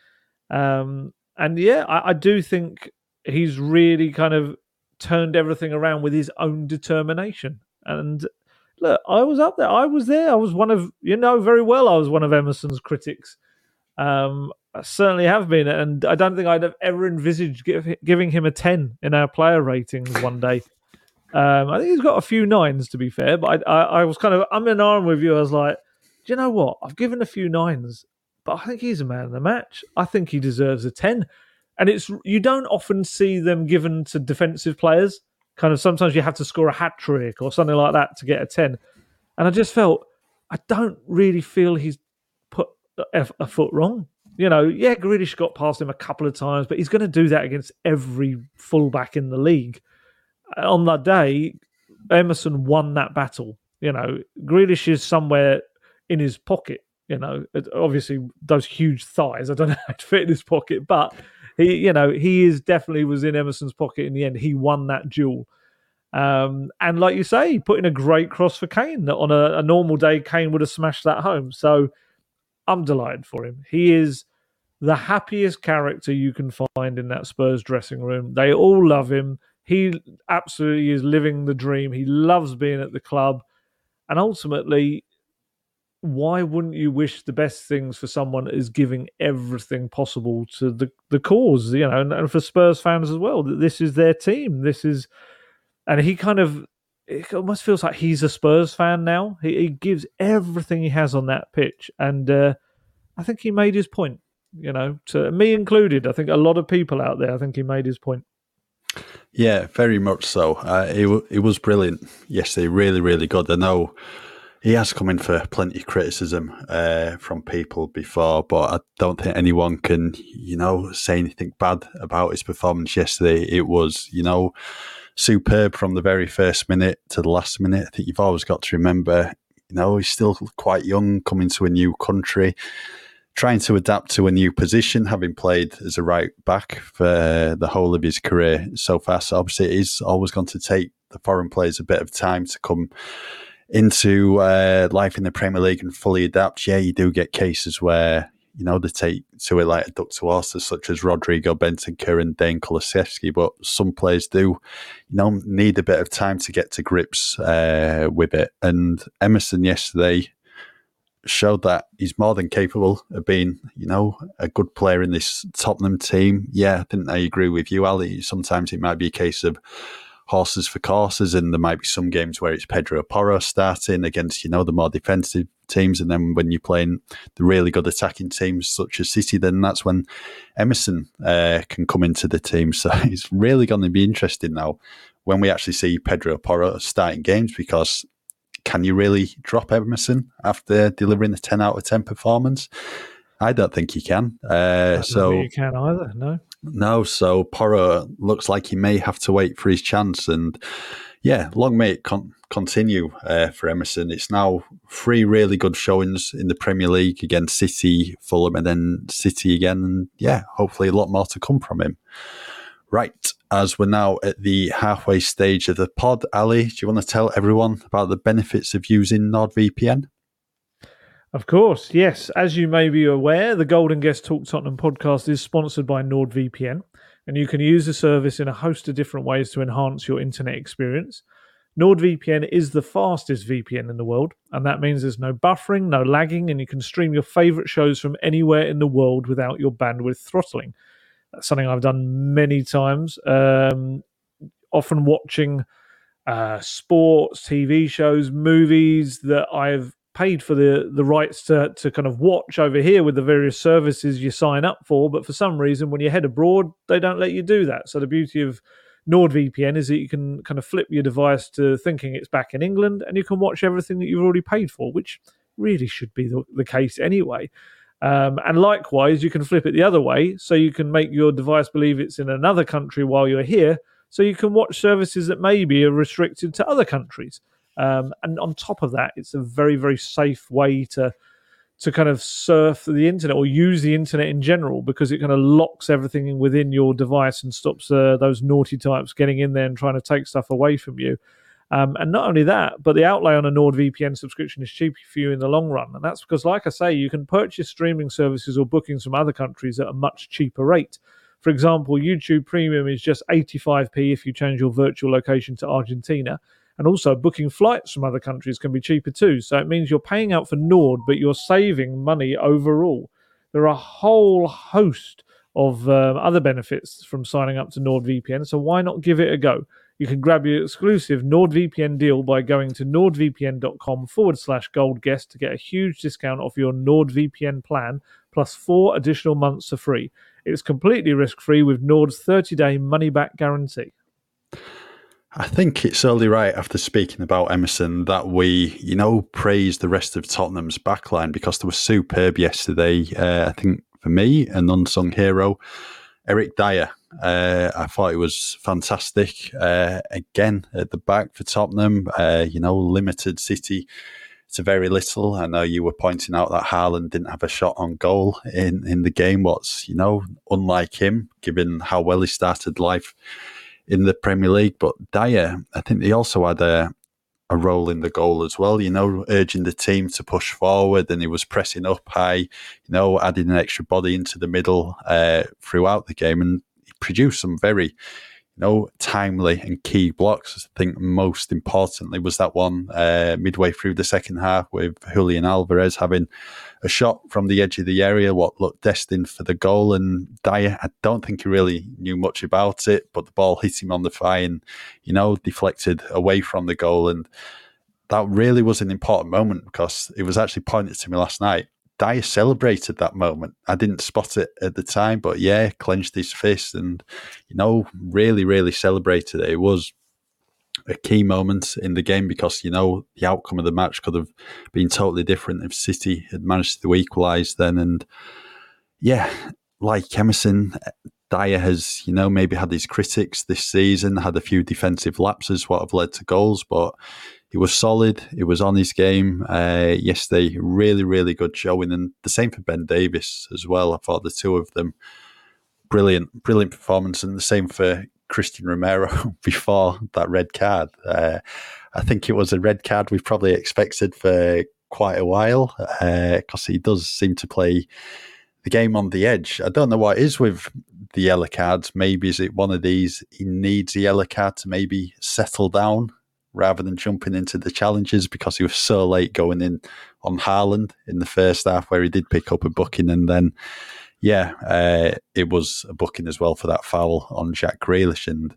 Um, and yeah, I, I do think he's really kind of turned everything around with his own determination. And look, I was up there. I was there. I was one of, you know very well, I was one of Emerson's critics. Um, I certainly have been, and I don't think I'd have ever envisaged give, giving him a ten in our player ratings one day. Um, I think he's got a few nines, to be fair, but I, I, I was kind of, I'm in arm with you. I was like, do you know what? I've given a few nines, but I think he's a man of the match. I think he deserves a ten. And it's you don't often see them given to defensive players. Kind of sometimes you have to score a hat trick or something like that to get a ten. And I just felt, I don't really feel he's put a, a foot wrong. You know, yeah, Grealish got past him a couple of times, but he's going to do that against every fullback in the league. On that day, Emerson won that battle. You know, Grealish is somewhere in his pocket. You know, obviously those huge thighs, I don't know how to fit in his pocket, but he, you know, he is definitely was in Emerson's pocket in the end. He won that duel. Um, and like you say, he put in a great cross for Kane that on a, a normal day, Kane would have smashed that home. So I'm delighted for him. He is the happiest character you can find in that Spurs dressing room. They all love him. He absolutely is living the dream. He loves being at the club. And ultimately, why wouldn't you wish the best things for someone that is giving everything possible to the, the cause, you know, and, and for Spurs fans as well, that this is their team. This is, and he kind of, it almost feels like he's a Spurs fan now. He, he gives everything he has on that pitch. And uh, I think he made his point, you know, to me included. I think a lot of people out there, I think he made his point. Yeah, very much so. Uh, it, it was brilliant yesterday. Really, really good. I know he has come in for plenty of criticism uh, from people before, but I don't think anyone can, you know, say anything bad about his performance yesterday. It was, you know, superb from the very first minute to the last minute. I think you've always got to remember, you know, he's still quite young, coming to a new country, trying to adapt to a new position, having played as a right back for the whole of his career so far. So obviously it is always going to take the foreign players a bit of time to come into uh, life in the Premier League and fully adapt. Yeah, you do get cases where, you know, they take to it like a duck to water, such as Rodrigo Bentancur and Dane Kulusevski, but some players do, you know, need a bit of time to get to grips uh, with it. And Emerson yesterday showed that he's more than capable of being, you know, a good player in this Tottenham team. Yeah, I think I agree with you, Ali. Sometimes it might be a case of horses for courses, and there might be some games where it's Pedro Porro starting against, you know, the more defensive teams, and then when you're playing the really good attacking teams such as City, then that's when Emerson uh, can come into the team. So it's really going to be interesting now when we actually see Pedro Porro starting games, because can you really drop Emerson after delivering a ten out of ten performance? I don't think he can. Uh, I don't so think you can either, no. No, so Porro looks like he may have to wait for his chance. And yeah, long may it con- continue uh, for Emerson. It's now three really good showings in the Premier League against City, Fulham, and then City again. And yeah, hopefully a lot more to come from him. Right, as we're now at the halfway stage of the pod, Ali, do you want to tell everyone about the benefits of using NordVPN? Of course, yes. As you may be aware, the Golden Guest Talk Tottenham podcast is sponsored by NordVPN, and you can use the service in a host of different ways to enhance your internet experience. NordVPN is the fastest V P N in the world, and that means there's no buffering, no lagging, and you can stream your favourite shows from anywhere in the world without your bandwidth throttling. That's something I've done many times, um, often watching uh, sports, T V shows, movies that I've paid for the the rights to to kind of watch over here with the various services you sign up for, but for some reason when you head abroad they don't let you do that. So the beauty of NordVPN is that you can kind of flip your device to thinking it's back in England and you can watch everything that you've already paid for, which really should be the, the case anyway. Um, and likewise you can flip it the other way, so you can make your device believe it's in another country while you're here, so you can watch services that maybe are restricted to other countries. Um, and on top of that, it's a very, very safe way to to kind of surf the internet or use the internet in general, because it kind of locks everything within your device and stops uh, those naughty types getting in there and trying to take stuff away from you. Um, and not only that, but the outlay on a NordVPN subscription is cheaper for you in the long run. And that's because, like I say, you can purchase streaming services or bookings from other countries at a much cheaper rate. For example, YouTube Premium is just eighty-five p if you change your virtual location to Argentina. And also booking flights from other countries can be cheaper too. So it means you're paying out for Nord, but you're saving money overall. There are a whole host of um, other benefits from signing up to NordVPN, so why not give it a go? You can grab your exclusive NordVPN deal by going to nordvpn.com forward slash goldguest to get a huge discount off your NordVPN plan, plus four additional months for free. It's completely risk-free with Nord's thirty-day money-back guarantee. I think it's only right, after speaking about Emerson, that we, you know, praise the rest of Tottenham's backline, because they were superb yesterday. Uh, I think for me, an unsung hero, Eric Dyer. Uh, I thought it was fantastic. Uh, again, at the back for Tottenham, uh, you know, limited City to very little. I know you were pointing out that Haaland didn't have a shot on goal in, in the game. What's, you know, unlike him, given how well he started life in the Premier League. But Dyer, I think he also had a, a role in the goal as well, you know, urging the team to push forward, and he was pressing up high, you know, adding an extra body into the middle uh, throughout the game, and he produced some very, you know, timely and key blocks. I think most importantly was that one uh, midway through the second half with Julian Alvarez having a shot from the edge of the area, what looked destined for the goal. And Dyer, I don't think he really knew much about it, but the ball hit him on the thigh and, you know, deflected away from the goal. And that really was an important moment, because it was actually pointed to me last night. Dyer celebrated that moment. I didn't spot it at the time, but yeah, clenched his fist and, you know, really, really celebrated it. It was a key moment in the game, because, you know, the outcome of the match could have been totally different if City had managed to equalise then. And yeah, like Emerson, Dyer has, you know, maybe had his critics this season, had a few defensive lapses, what have led to goals, but he was solid. He was on his game uh, yesterday. Really, really good showing. And the same for Ben Davies as well. I thought the two of them, brilliant, brilliant performance. And the same for Christian Romero before that red card. Uh, I think it was a red card we've probably expected for quite a while, because uh, he does seem to play the game on the edge. I don't know what it is with the yellow cards. Maybe is it one of these, he needs a yellow card to maybe settle down rather than jumping into the challenges, because he was so late going in on Haaland in the first half, where he did pick up a booking. And then, yeah, uh, it was a booking as well for that foul on Jack Grealish. And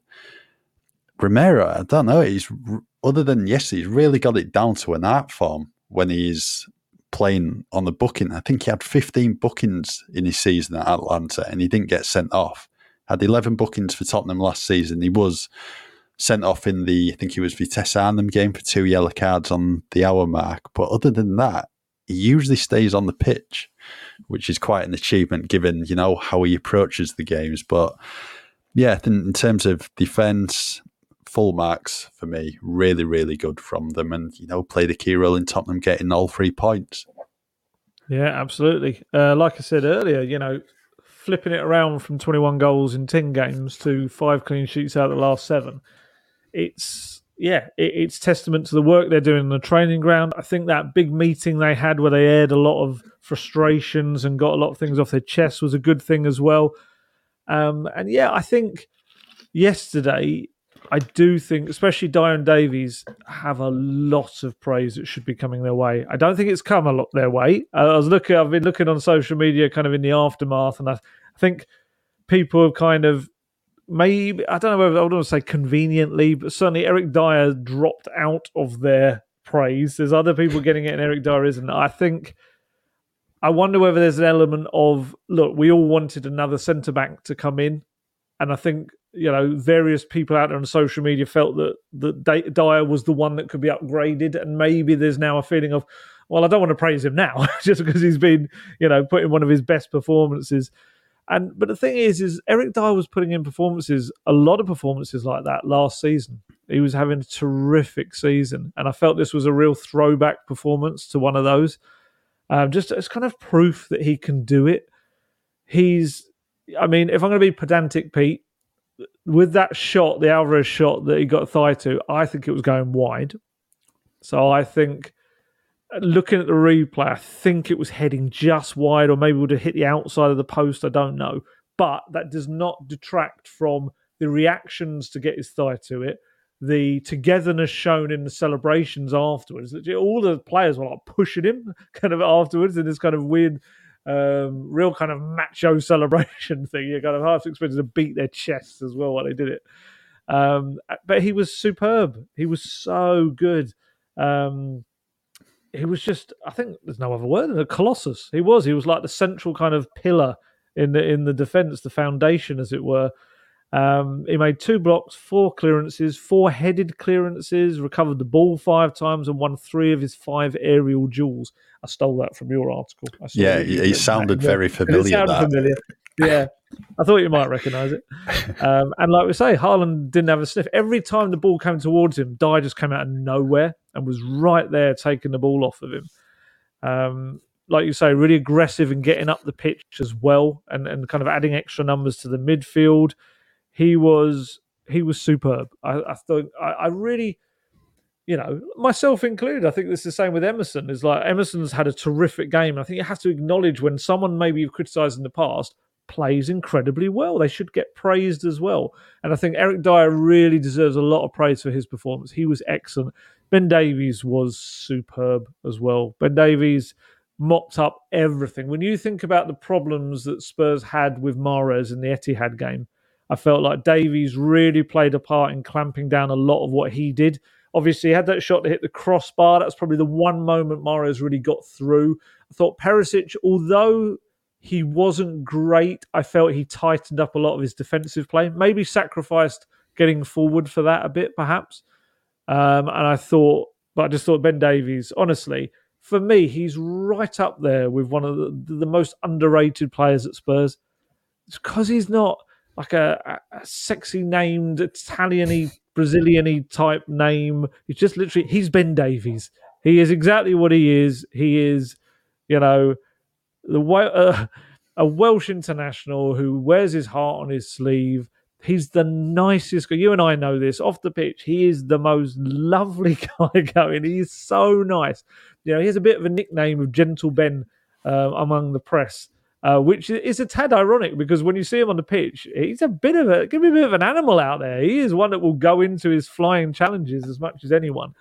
Romero, I don't know, he's, other than yesterday, he's really got it down to an art form when he's playing on the booking. I think he had fifteen bookings in his season at Atlanta, and he didn't get sent off. Had eleven bookings for Tottenham last season. He was sent off in the, I think it was Vitesse Arnhem game for two yellow cards on the hour mark. But other than that, he usually stays on the pitch, which is quite an achievement given, you know, how he approaches the games. But yeah, in terms of defence, full marks for me. Really, really good from them, and you know, played a key role in Tottenham getting all three points. Yeah, absolutely. Uh, like I said earlier, you know, flipping it around from twenty-one goals in ten games to five clean sheets out of the last seven. It's, yeah, it, it's testament to the work they're doing on the training ground. I think that big meeting they had where they aired a lot of frustrations and got a lot of things off their chest was a good thing as well. Um, and yeah, I think yesterday, I do think, especially Dyer and Davies, have a lot of praise that should be coming their way. I don't think it's come a lot their way. Uh, I was looking, I've been looking on social media, kind of in the aftermath, and I, I think people have kind of maybe, I don't know whether I would want to say conveniently, but certainly Eric Dyer dropped out of their praise. There's other people getting it, and Eric Dyer isn't. I think. I wonder whether there's an element of, look, we all wanted another centre back to come in, and I think, you know, various people out there on social media felt that that Dyer was the one that could be upgraded, and maybe there's now a feeling of, well, I don't want to praise him now just because he's been, you know, put in one of his best performances. And but the thing is, is Eric Dyer was putting in performances, a lot of performances like that last season. He was having a terrific season, and I felt this was a real throwback performance to one of those. Um, just as kind of proof that he can do it. He's, I mean, if I'm going to be pedantic, Pete, with that shot, the Alvarez shot that he got a thigh to, I think it was going wide. So I think, looking at the replay, I think it was heading just wide, or maybe would have hit the outside of the post. I don't know. But that does not detract from the reactions to get his thigh to it, the togetherness shown in the celebrations afterwards. All the players were like pushing him kind of afterwards in this kind of weird, um, real kind of macho celebration thing. You're kind of half expected to beat their chests as well while they did it. Um, but he was superb. He was so good. Um, he was just, I think there's no other word, a colossus. He was. He was like the central kind of pillar in the in the defence, the foundation, as it were. Um, he made two blocks, four clearances, four headed clearances, recovered the ball five times, and won three of his five aerial duels. I stole that from your article. Yeah, he sounded very familiar. It sounded that. familiar. Yeah, I thought you might recognise it. Um, and like we say, Haaland didn't have a sniff. Every time the ball came towards him, Dyer just came out of nowhere and was right there taking the ball off of him. Um, like you say, really aggressive in getting up the pitch as well, and, and kind of adding extra numbers to the midfield. He was he was superb. I, I thought I, I really, you know, myself included. I think this is the same with Emerson. Is like Emerson's had a terrific game. I think you have to acknowledge when someone maybe you've criticised in the past plays incredibly well. They should get praised as well. And I think Eric Dyer really deserves a lot of praise for his performance. He was excellent. Ben Davies was superb as well. Ben Davies mopped up everything. When you think about the problems that Spurs had with Mahrez in the Etihad game, I felt like Davies really played a part in clamping down a lot of what he did. Obviously, he had that shot to hit the crossbar. That's probably the one moment Mahrez really got through. I thought Perisic, although he wasn't great, I felt he tightened up a lot of his defensive play. Maybe sacrificed getting forward for that a bit, perhaps. Um, and I thought, but I just thought Ben Davies, honestly, for me, he's right up there with one of the, the most underrated players at Spurs. It's because he's not like a, a sexy named Italian-y, Brazilian-y type name. He's just literally, he's Ben Davies. He is exactly what he is. He is, you know, the uh, a Welsh international who wears his heart on his sleeve. He's the nicest guy. You and I know this. Off the pitch, he is the most lovely guy going. He's so nice. You know, he has a bit of a nickname of Gentle Ben uh, among the press, uh, which is a tad ironic because when you see him on the pitch, he's a bit of a, give me a bit of an animal out there. He is one that will go into his flying challenges as much as anyone.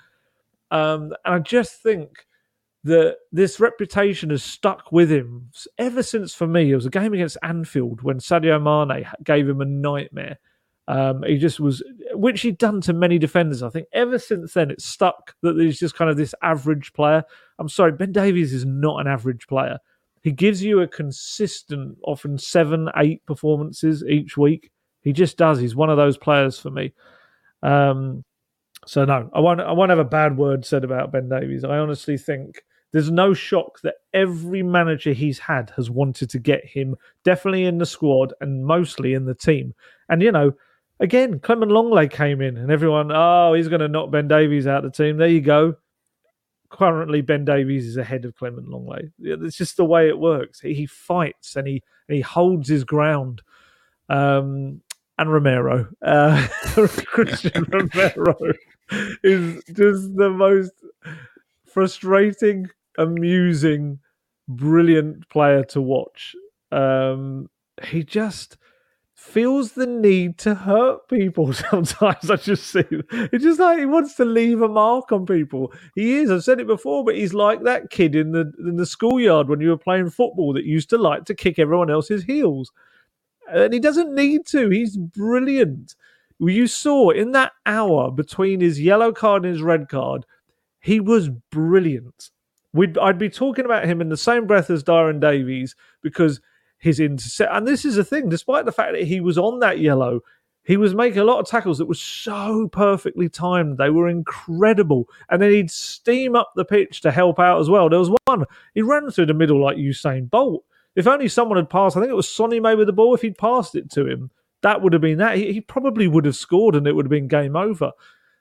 Um, and I just think that this reputation has stuck with him ever since, for me, it was a game against Anfield when Sadio Mane gave him a nightmare. Um, he just was, which he'd done to many defenders. I think ever since then, it's stuck that he's just kind of this average player. I'm sorry, Ben Davies is not an average player. He gives you a consistent, often seven, eight performances each week. He just does. He's one of those players for me. Um, so no, I won't. I won't have a bad word said about Ben Davies. I honestly think there's no shock that every manager he's had has wanted to get him definitely in the squad and mostly in the team. And, you know, again, Clement Longley came in and everyone, oh, he's going to knock Ben Davies out of the team. There you go. Currently, Ben Davies is ahead of Clement Longley. It's just the way it works. He, he fights and he, and he holds his ground. Um, and Romero, uh, Christian Romero is just the most frustrating, amusing, brilliant player to watch. Um, he just feels the need to hurt people sometimes. I just see him. It's just like he wants to leave a mark on people. He is. I've said it before, but he's like that kid in the in the schoolyard when you were playing football that used to like to kick everyone else's heels. And he doesn't need to. He's brilliant. You saw in that hour between his yellow card and his red card, he was brilliant. We'd, I'd be talking about him in the same breath as Darren Davies because his intercept. And this is the thing, despite the fact that he was on that yellow, he was making a lot of tackles that were so perfectly timed. They were incredible. And then he'd steam up the pitch to help out as well. There was one, he ran through the middle like Usain Bolt. If only someone had passed, I think it was Sonny May with the ball, if he'd passed it to him, that would have been that. He, he probably would have scored and it would have been game over.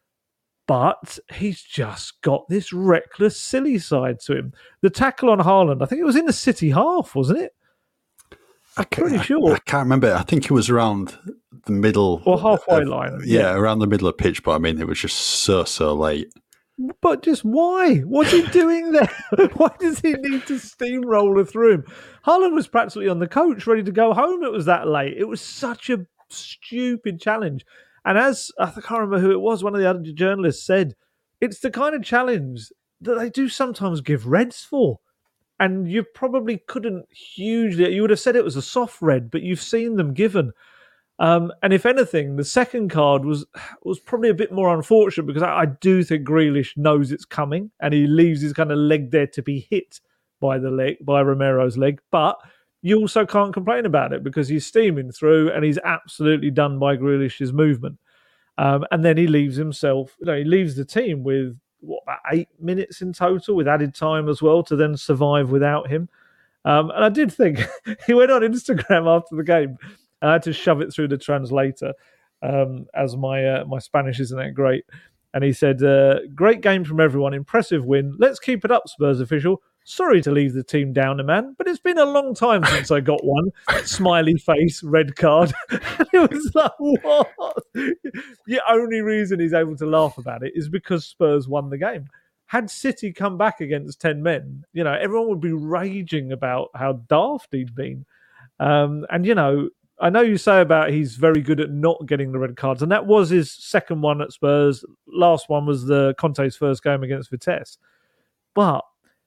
But he's just got this reckless, silly side to him. The tackle on Haaland, I think it was in the City half, wasn't it? I'm pretty sure. I, I can't remember. I think it was around the middle. Or halfway of, line. Yeah, yeah, around the middle of pitch, but I mean, it was just so, so late. But just why? What's he doing there? Why does he need to steamroller through him? Haaland was practically on the coach, ready to go home. It was that late. It was such a stupid challenge. And as I can't remember who it was, one of the other journalists said, it's the kind of challenge that they do sometimes give reds for. And you probably couldn't hugely, you would have said it was a soft red, but you've seen them given. Um, and if anything, the second card was was probably a bit more unfortunate because I, I do think Grealish knows it's coming and he leaves his kind of leg there to be hit by the leg, by Romero's leg. But you also can't complain about it because he's steaming through and he's absolutely done by Grealish's movement. Um, and then he leaves himself, you know, he leaves the team with what, about eight minutes in total with added time as well to then survive without him. Um, and I did think he went on Instagram after the game. I had to shove it through the translator um, as my uh, my Spanish isn't that great. And he said, uh, great game from everyone. Impressive win. Let's keep it up, Spurs official. Sorry to leave the team down a man, but it's been a long time since I got one. Smiley face, red card. It was like, what? The only reason he's able to laugh about it is because Spurs won the game. Had City come back against ten men, you know, everyone would be raging about how daft he'd been. Um, and, you know, I know you say about he's very good at not getting the red cards, and that was his second one at Spurs. Last one was the Conte's first game against Vitesse. But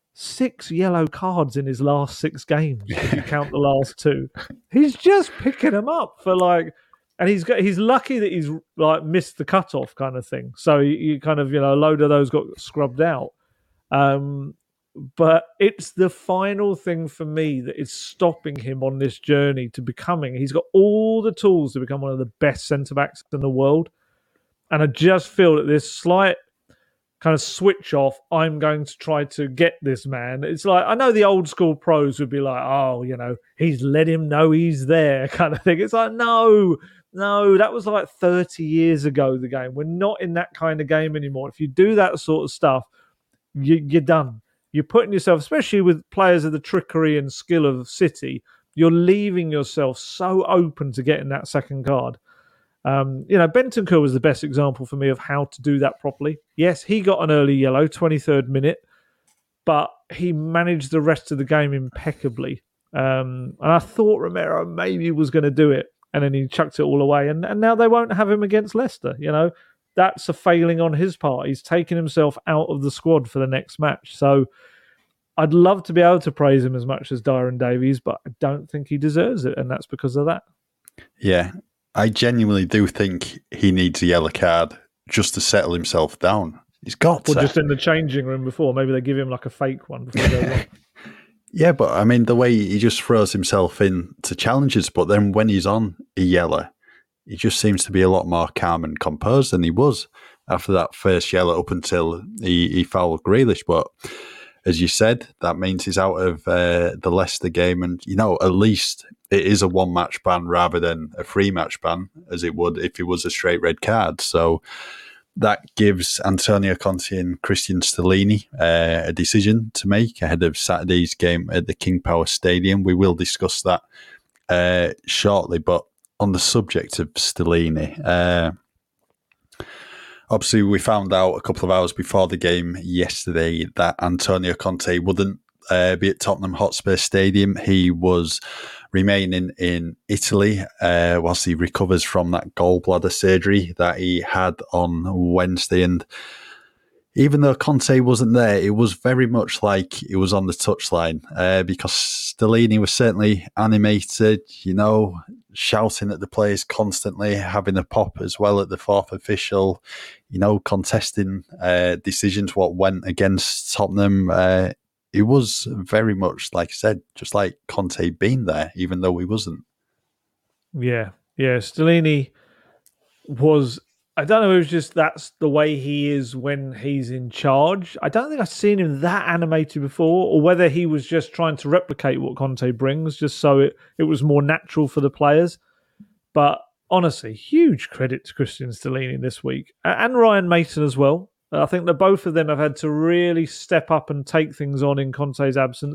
six yellow cards in his last six games, if you count the last two. He's just picking them up for like, and he's got he's lucky that he's like missed the cutoff kind of thing. So you, you kind of, you know, a load of those got scrubbed out. Um, But it's the final thing for me that is stopping him on this journey to becoming. He's got all the tools to become one of the best centre-backs in the world. And I just feel that this slight kind of switch off, I'm going to try to get this man. It's like, I know the old school pros would be like, oh, you know, he's let him know he's there kind of thing. It's like, no, no, that was like thirty years ago, the game. We're not in that kind of game anymore. If you do that sort of stuff, you, you're done. You're putting yourself, especially with players of the trickery and skill of City, you're leaving yourself so open to getting that second card. Um, you know, Bentancur was the best example for me of how to do that properly. Yes, he got an early yellow, twenty-third minute, but he managed the rest of the game impeccably. Um, and I thought Romero maybe was going to do it, and then he chucked it all away. And, and now they won't have him against Leicester, you know. That's a failing on his part. He's taken himself out of the squad for the next match. So I'd love to be able to praise him as much as Darren Davies, but I don't think he deserves it, and that's because of that. Yeah, I genuinely do think he needs a yellow card just to settle himself down. He's got or to. Or just in the changing room before. Maybe they give him like a fake one before they go on. Yeah, but I mean, the way he just throws himself in to challenges, but then when he's on a yellow, he just seems to be a lot more calm and composed than he was after that first yellow up until he, he fouled Grealish. But as you said, that means he's out of uh, the Leicester game. And, you know, at least it is a one-match ban rather than a three-match ban, as it would if it was a straight red card. So that gives Antonio Conte and Christian Stellini uh, a decision to make ahead of Saturday's game at the King Power Stadium. We will discuss that uh, shortly. But on the subject of Stellini, uh, obviously, we found out a couple of hours before the game yesterday that Antonio Conte wouldn't uh, be at Tottenham Hotspur Stadium. He was remaining in Italy uh, whilst he recovers from that gallbladder surgery that he had on Wednesday. And even though Conte wasn't there, it was very much like it was on the touchline uh, because Stellini was certainly animated, you know, shouting at the players constantly, having a pop as well at the fourth official, you know, contesting uh, decisions, what went against Tottenham. Uh, it was very much, like I said, just like Conte being there, even though he wasn't. Yeah, yeah. Stellini was, I don't know, it was just that's the way he is when he's in charge. I don't think I've seen him that animated before, or whether he was just trying to replicate what Conte brings, just so it, it was more natural for the players. But honestly, huge credit to Christian Stellini this week, and Ryan Mason as well. I think that both of them have had to really step up and take things on in Conte's absence.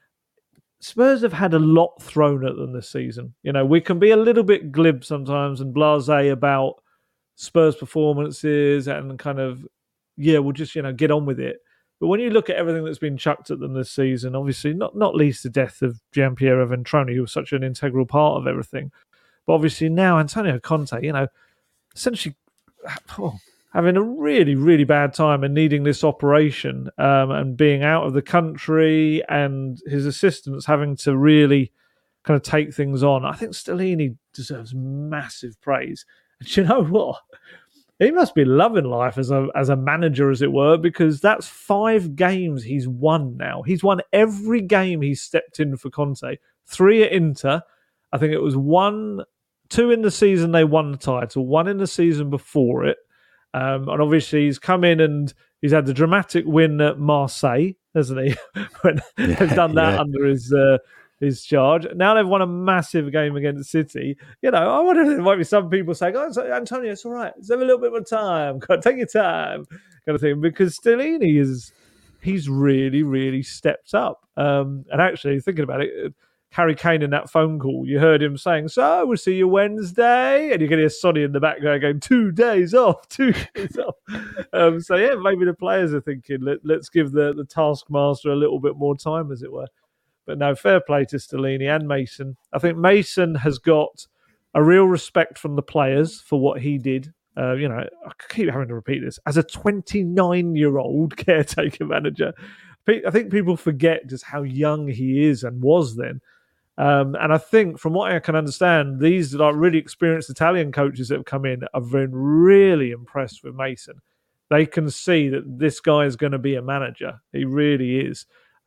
Spurs have had a lot thrown at them this season. You know, we can be a little bit glib sometimes and blasé about Spurs performances and kind of, yeah, we'll just, you know, get on with it. But when you look at everything that's been chucked at them this season, obviously not not least the death of Gianpiero Ventroni, who was such an integral part of everything. But obviously now Antonio Conte, you know, essentially oh, having a really, really bad time and needing this operation um, and being out of the country, and his assistants having to really kind of take things on. I think Stellini deserves massive praise. And you know what? He must be loving life as a as a manager, as it were, because that's five games he's won now. He's won every game he's stepped in for Conte. Three at Inter. I think it was one, two in the season they won the title, one in the season before it. Um, and obviously he's come in and he's had the dramatic win at Marseille, hasn't he? when yeah, they've done that yeah. under his uh, his charge. Now they've won a massive game against City. You know, I wonder if there might be some people saying, "Oh, Antonio, it's all right. Let's have a little bit more time. Take your time," kind of thing. Because Stellini is, he's really, really stepped up. Um, and actually, thinking about it, Harry Kane in that phone call, you heard him saying, "So we'll see you Wednesday," and you can hear Sonny in the background going, two days off, two days off. Um, so yeah, maybe the players are thinking, Let, let's give the, the taskmaster a little bit more time, as it were. But no, fair play to Stellini and Mason. I think Mason has got a real respect from the players for what he did. Uh, you know, I keep having to repeat this. As a twenty-nine-year-old caretaker manager, I think people forget just how young he is and was then. Um, and I think, from what I can understand, these like really experienced Italian coaches that have come in have been really impressed with Mason. They can see that this guy is going to be a manager. He really is.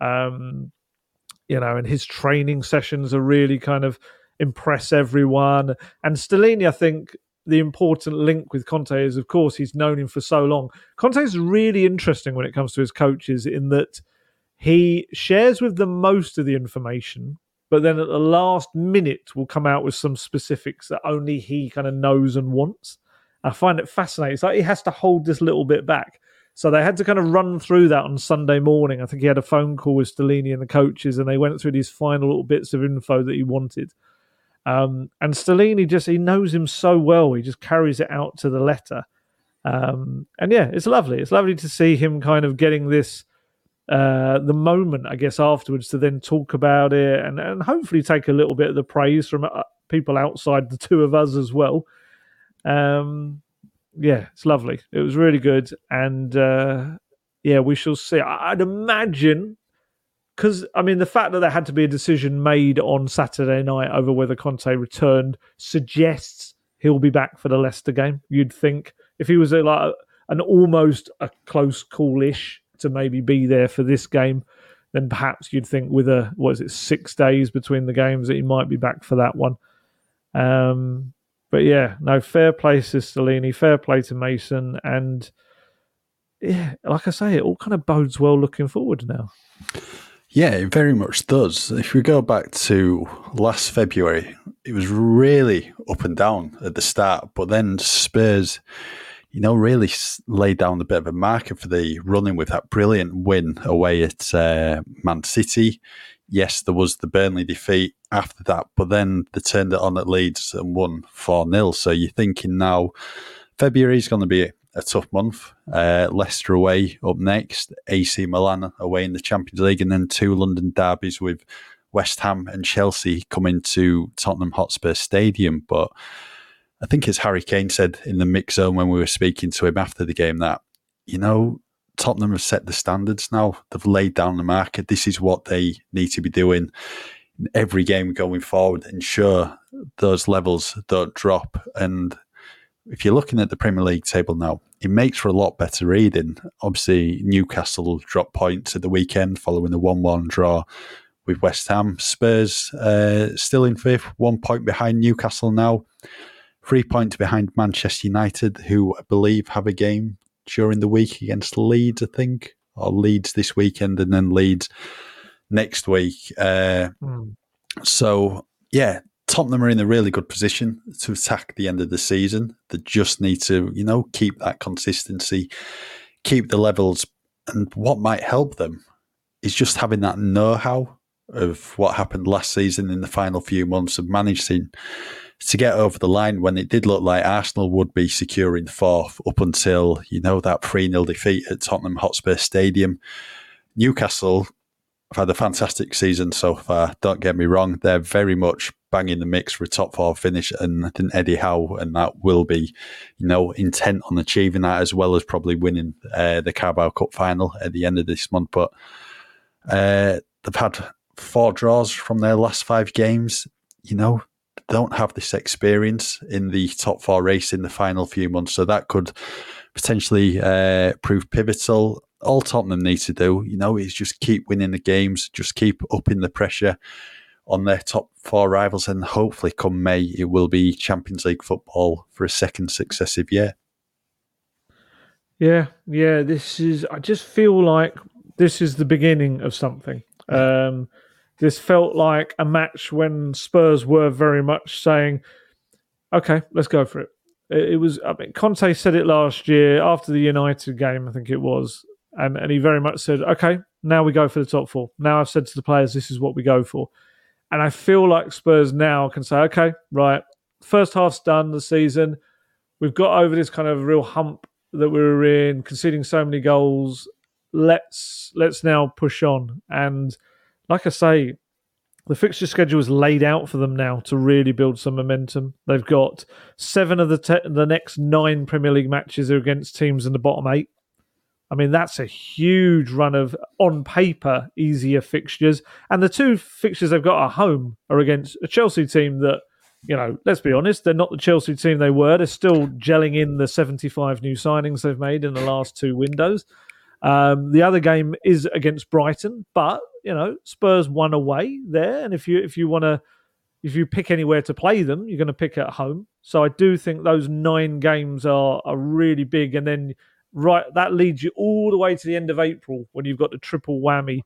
Um, you know, and his training sessions are really kind of impress everyone. And Stellini, I think, the important link with Conte is, of course, he's known him for so long. Conte is really interesting when it comes to his coaches in that he shares with them most of the information, but then at the last minute will come out with some specifics that only he kind of knows and wants. I find it fascinating. It's like he has to hold this little bit back. So they had to kind of run through that on Sunday morning. I think he had a phone call with Stellini and the coaches, and they went through these final little bits of info that he wanted. Um, and Stellini just, he knows him so well. He just carries it out to the letter. Um, and yeah, it's lovely. It's lovely to see him kind of getting this, uh, the moment, I guess, afterwards to then talk about it and, and hopefully take a little bit of the praise from uh, people outside the two of us as well. Um, yeah, it's lovely. It was really good. And uh, yeah, we shall see. I'd imagine, because, I mean, the fact that there had to be a decision made on Saturday night over whether Conte returned suggests he'll be back for the Leicester game. You'd think if he was a, like an almost a close call-ish to maybe be there for this game, then perhaps you'd think with a, what is it, six days between the games that he might be back for that one. Um, but yeah, no, fair play to Stellini, fair play to Mason, and yeah, like I say, it all kind of bodes well looking forward now. Yeah, it very much does. If we go back to last February, it was really up and down at the start, but then Spurs, you know, really laid down a bit of a marker for the running with that brilliant win away at uh, Man City. Yes, there was the Burnley defeat after that, but then they turned it on at Leeds and won four nil. So you're thinking now February is going to be a tough month. Uh, Leicester away up next, A C Milan away in the Champions League, and then two London derbies with West Ham and Chelsea coming to Tottenham Hotspur Stadium. But I think as Harry Kane said in the mix zone when we were speaking to him after the game that, you know, Tottenham have set the standards now. They've laid down the marker. This is what they need to be doing in every game going forward. Ensure those levels don't drop. And if you're looking at the Premier League table now, it makes for a lot better reading. Obviously, Newcastle dropped points at the weekend following the one one draw with West Ham. Spurs uh, still in fifth, one point behind Newcastle now, three points behind Manchester United, who I believe have a game during the week against Leeds, I think, or Leeds this weekend and then Leeds next week. Uh, mm. So, yeah, Tottenham are in a really good position to attack the end of the season. They just need to, you know, keep that consistency, keep the levels. And what might help them is just having that know-how of what happened last season in the final few months of managing to get over the line when it did look like Arsenal would be securing fourth up until, you know, that three nil defeat at Tottenham Hotspur Stadium. Newcastle have had a fantastic season so far. Don't get me wrong. They're very much banging the mix for a top four finish, and I think Eddie Howe and that will be, you know, intent on achieving that, as well as probably winning uh, the Carabao Cup final at the end of this month. But uh, they've had four draws from their last five games. You know, don't have this experience in the top four race in the final few months, so that could potentially uh, prove pivotal. All Tottenham need to do, you know, is just keep winning the games, just keep upping the pressure on their top four rivals, and hopefully come May it will be Champions League football for a second successive year. Yeah, yeah, this is, I just feel like this is the beginning of something. Um, this felt like a match when Spurs were very much saying, okay, let's go for it. It, it was, I mean, Conte said it last year after the United game, I think it was, and, and he very much said, okay, now we go for the top four. Now I've said to the players, this is what we go for. And I feel like Spurs now can say, okay, right, first half's done the season. We've got over this kind of real hump that we were in, conceding so many goals. Let's let's now push on. And like I say, the fixture schedule is laid out for them now to really build some momentum. They've got seven of the te- the next nine Premier League matches are against teams in the bottom eight. I mean, that's a huge run of, on paper, easier fixtures. And the two fixtures they've got at home are against a Chelsea team that, you know, let's be honest, they're not the Chelsea team they were. They're still gelling in the seventy-five new signings they've made in the last two windows. Um, the other game is against Brighton, but, you know, Spurs won away there. And if you if you want to, if you pick anywhere to play them, you're going to pick at home. So I do think those nine games are are really big. And then right, that leads you all the way to the end of April when you've got the triple whammy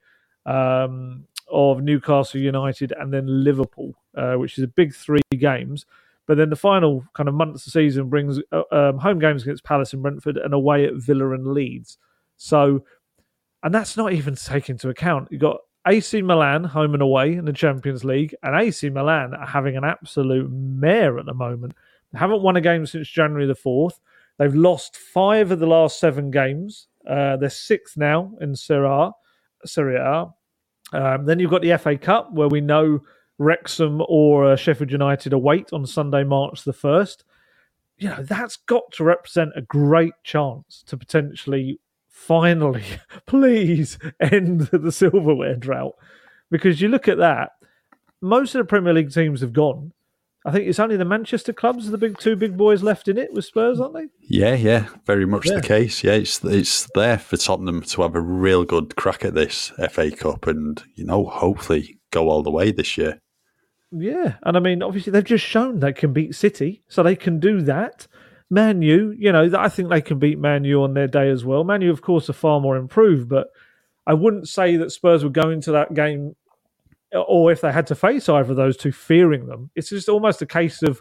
um, of Newcastle United and then Liverpool, uh, which is a big three games. But then the final kind of month of the season brings uh, um, home games against Palace and Brentford and away at Villa and Leeds. So, and that's not even taken into account. You've got A C Milan home and away in the Champions League, and A C Milan are having an absolute mare at the moment. They haven't won a game since January the fourth. They've lost five of the last seven games. Uh, they're sixth now in Serie A. Serie A. Um, then you've got the F A Cup, where we know Wrexham or uh, Sheffield United await on Sunday, March the first. You know, that's got to represent a great chance to potentially, finally, please end the silverware drought. Because you look at that, most of the Premier League teams have gone. I think it's only the Manchester clubs, the big two big boys left in it with Spurs, aren't they? Yeah, yeah, very much yeah. the case. Yeah, it's it's there for Tottenham to have a real good crack at this F A Cup and, you know, hopefully go all the way this year. Yeah, and I mean, obviously they've just shown they can beat City, so they can do that. Man U, you know, I think they can beat Man U on their day as well. Man U, of course, are far more improved, but I wouldn't say that Spurs would go into that game, or if they had to face either of those two, fearing them. It's just almost a case of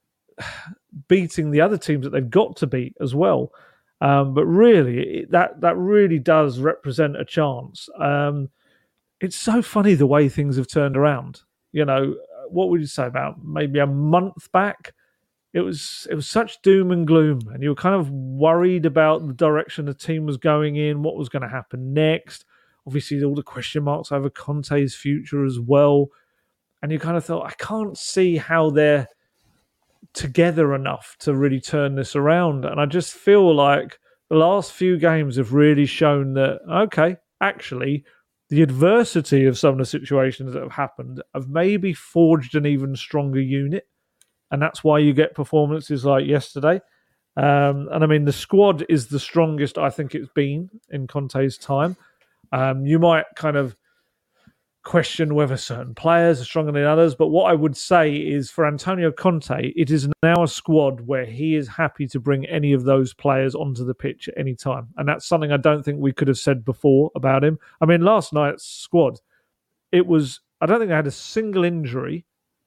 beating the other teams that they've got to beat as well. Um, but really, it, that that really does represent a chance. Um, it's so funny the way things have turned around. You know, what would you say about maybe a month back? It was it was such doom and gloom, and you were kind of worried about the direction the team was going in, what was going to happen next. Obviously, all the question marks over Conte's future as well. And you kind of thought, I can't see how they're together enough to really turn this around. And I just feel like the last few games have really shown that, okay, actually, the adversity of some of the situations that have happened have maybe forged an even stronger unit. And that's why you get performances like yesterday. Um, and I mean, the squad is the strongest I think it's been in Conte's time. Um, you might kind of question whether certain players are stronger than others, but what I would say is for Antonio Conte, it is now a squad where he is happy to bring any of those players onto the pitch at any time. And that's something I don't think we could have said before about him. I mean, last night's squad, it was, I don't think they had a single injury,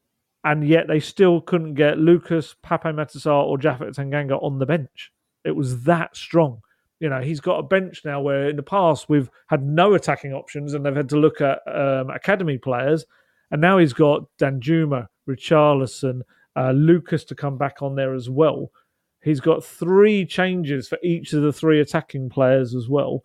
and yet they still couldn't get Lucas, Pape Matar or Japhet Tanganga on the bench. It was that strong. You know, he's got a bench now where in the past we've had no attacking options and they've had to look at um, academy players. And now he's got Danjuma, Richarlison, uh, Lucas to come back on there as well. He's got three changes for each of the three attacking players as well.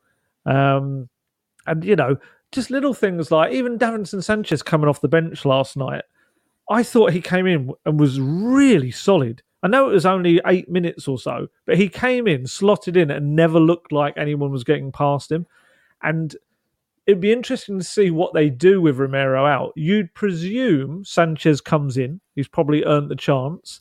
Um, and, you know, just little things like even Davinson Sanchez coming off the bench last night. I thought he came in and was really solid. I know it was only eight minutes or so, but he came in, slotted in, and never looked like anyone was getting past him. And it'd be interesting to see what they do with Romero out. You'd presume Sanchez comes in. He's probably earned the chance.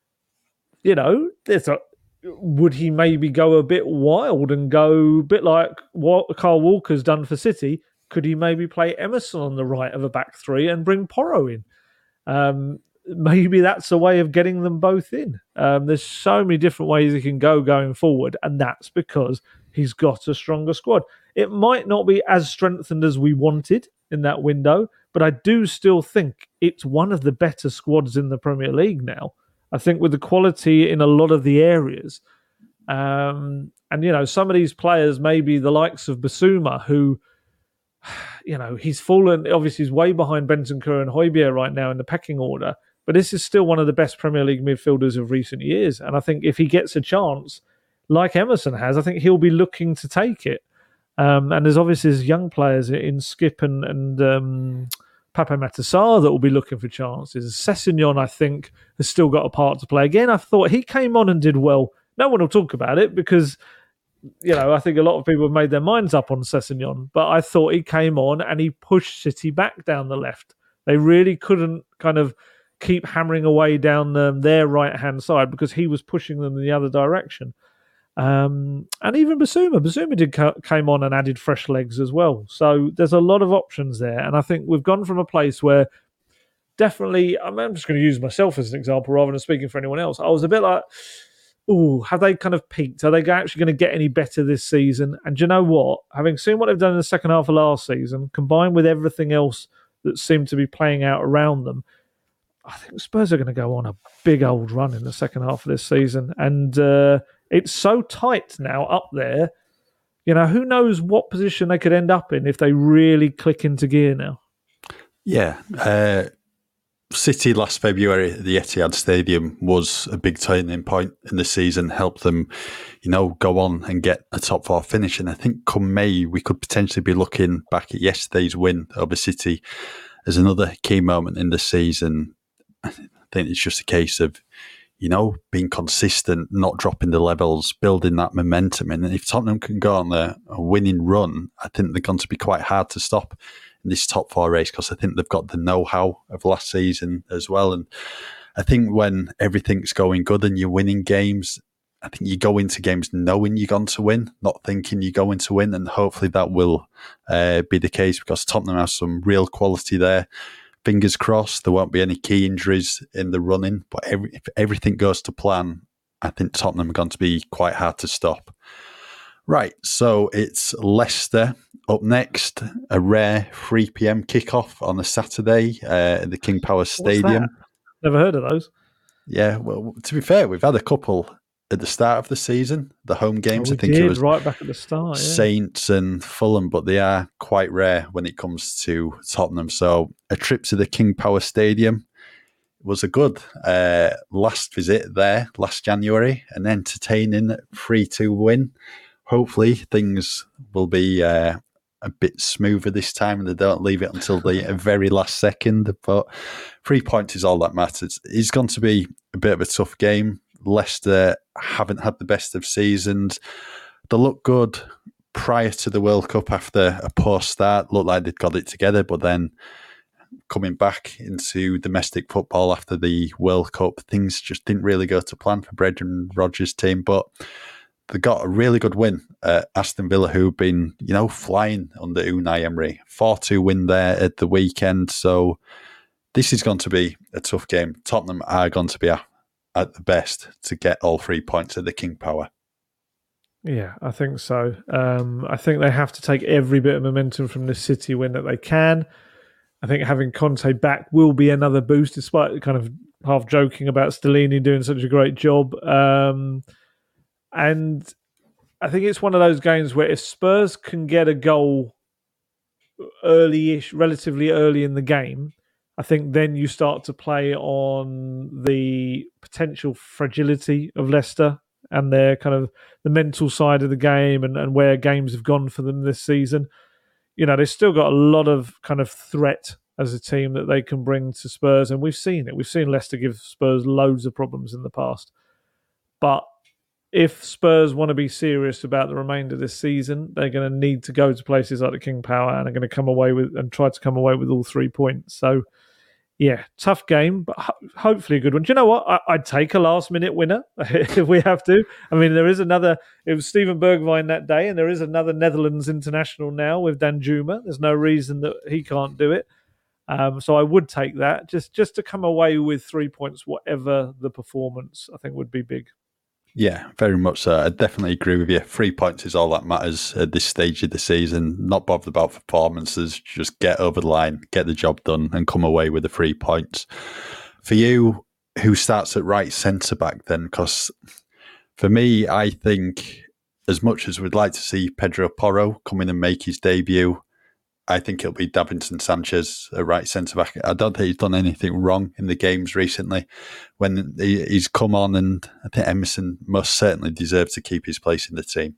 You know, there's a, would he maybe go a bit wild and go a bit like what Kyle Walker's done for City? Could he maybe play Emerson on the right of a back three and bring Porro in? Um, maybe that's a way of getting them both in. Um, there's so many different ways he can go going forward, and that's because he's got a stronger squad. It might not be as strengthened as we wanted in that window, but I do still think it's one of the better squads in the Premier League now. I think with the quality in a lot of the areas. Um, and, you know, some of these players, maybe the likes of Basuma, who... You know, he's fallen, obviously he's way behind Bentancur and Højbjerg right now in the pecking order, but this is still one of the best Premier League midfielders of recent years. And I think if he gets a chance, like Emerson has, I think he'll be looking to take it. Um, and there's obviously young players in Skip and, and um, Pape Matar that will be looking for chances. Sessegnon, I think, has still got a part to play. Again, I thought he came on and did well. No one will talk about it because... You know, I think a lot of people have made their minds up on Sessegnon, but I thought he came on and he pushed City back down the left. They really couldn't kind of keep hammering away down um, their right-hand side because he was pushing them in the other direction. Um, and even Basuma. Basuma did ca- came on and added fresh legs as well. So there's a lot of options there. And I think we've gone from a place where definitely, I mean, I'm just going to use myself as an example rather than speaking for anyone else. I was a bit like... Ooh, have they kind of peaked? Are they actually going to get any better this season? And do you know what? Having seen what they've done in the second half of last season, combined with everything else that seemed to be playing out around them, I think Spurs are going to go on a big old run in the second half of this season. And uh, it's so tight now up there. You know, who knows what position they could end up in if they really click into gear now. Yeah. Uh... City last February at the Etihad Stadium was a big turning point in the season, helped them, you know, go on and get a top four finish. And I think come May, we could potentially be looking back at yesterday's win over City as another key moment in the season. I think it's just a case of, you know, being consistent, not dropping the levels, building that momentum. And if Tottenham can go on a, a winning run, I think they're going to be quite hard to stop in this top four race because I think they've got the know-how of last season as well. And I think when everything's going good and you're winning games, I think you go into games knowing you're going to win, not thinking you're going to win. And hopefully that will uh, be the case because Tottenham has some real quality there. Fingers crossed there won't be any key injuries in the running. But every, if everything goes to plan, I think Tottenham are going to be quite hard to stop. Right, so it's Leicester up next, a rare three p.m. kickoff on a Saturday uh, at the King Power Stadium. Never heard of those. Yeah, well, to be fair, we've had a couple at the start of the season, the home games. Oh, I think did, it was right back at the start. Yeah. Saints and Fulham, but they are quite rare when it comes to Tottenham. So a trip to the King Power Stadium was a good uh, last visit there last January, an entertaining three two win. Hopefully things will be uh, a bit smoother this time and they don't leave it until the very last second. But three points is all that matters. It's going to be a bit of a tough game. Leicester haven't had the best of seasons. They looked good prior to the World Cup after a poor start. Looked like they'd got it together, but then coming back into domestic football after the World Cup, things just didn't really go to plan for Brendan Rodgers' team. But they got a really good win at Aston Villa, who've been, you know, flying under Unai Emery. four two win there at the weekend. So this is going to be a tough game. Tottenham are going to be a, at the best to get all three points at the King Power. Yeah, I think so. Um, I think they have to take every bit of momentum from the City win that they can. I think having Conte back will be another boost, despite kind of half joking about Stellini doing such a great job. Um, and I think it's one of those games where if Spurs can get a goal early-ish, relatively early in the game, I think then you start to play on the potential fragility of Leicester and their kind of the mental side of the game and, and where games have gone for them this season. You know, they've still got a lot of kind of threat as a team that they can bring to Spurs, and we've seen it. We've seen Leicester give Spurs loads of problems in the past. But if Spurs want to be serious about the remainder of this season, they're going to need to go to places like the King Power and are going to come away with and try to come away with all three points. So, yeah, tough game, but ho- hopefully a good one. Do you know what? I- I'd take a last-minute winner if we have to. I mean, there is another... It was Steven Bergwijn that day, and there is another Netherlands international now with Danjuma. There's no reason that he can't do it. Um, so I would take that. Just, just to come away with three points, whatever the performance, I think would be big. Yeah, very much so. I definitely agree with you. Three points is all that matters at this stage of the season. Not bothered about performances. Just get over the line, get the job done, and come away with the three points. For you, who starts at right centre back then? Because for me, I think as much as we'd like to see Pedro Porro come in and make his debut, I think it'll be Davinson Sanchez, a right centre-back. I don't think he's done anything wrong in the games recently when he, he's come on, and I think Emerson most certainly deserves to keep his place in the team.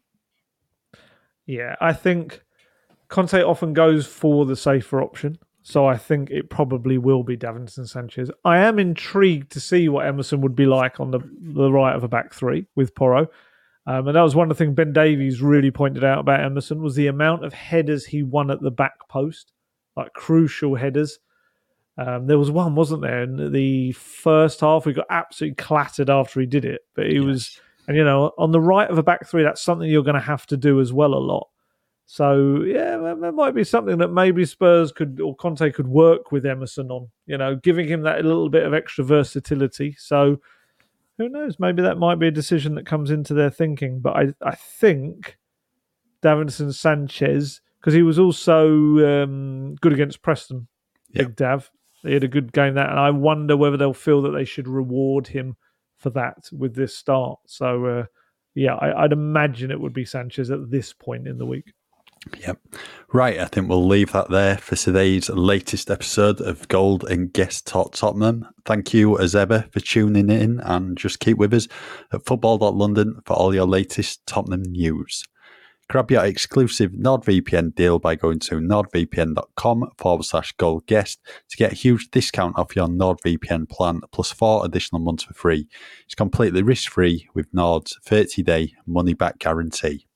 Yeah, I think Conte often goes for the safer option, so I think it probably will be Davinson Sanchez. I am intrigued to see what Emerson would be like on the, the right of a back three with Porro. Um, and that was one of the things Ben Davies really pointed out about Emerson was the amount of headers he won at the back post, like crucial headers. Um, there was one, wasn't there, in the first half? We got absolutely clattered after he did it. But he yes. was, and you know, on the right of a back three, that's something you're going to have to do as well a lot. So, yeah, there might be something that maybe Spurs could, or Conte could work with Emerson on, you know, giving him that little bit of extra versatility. So, who knows? Maybe that might be a decision that comes into their thinking. But I, I think Davinson Sanchez, because he was also um, good against Preston, yep. Big Dav. He had a good game that, and I wonder whether they'll feel that they should reward him for that with this start. So, uh, yeah, I, I'd imagine it would be Sanchez at this point in the week. Yep. Right, I think we'll leave that there for today's latest episode of Gold and Guest Talk Tottenham. Thank you, as ever, for tuning in, and just keep with us at football dot london for all your latest Tottenham news. Grab your exclusive NordVPN deal by going to nordvpn.com forward slash gold guest to get a huge discount off your NordVPN plan, plus four additional months for free. It's completely risk-free with Nord's thirty-day money-back guarantee.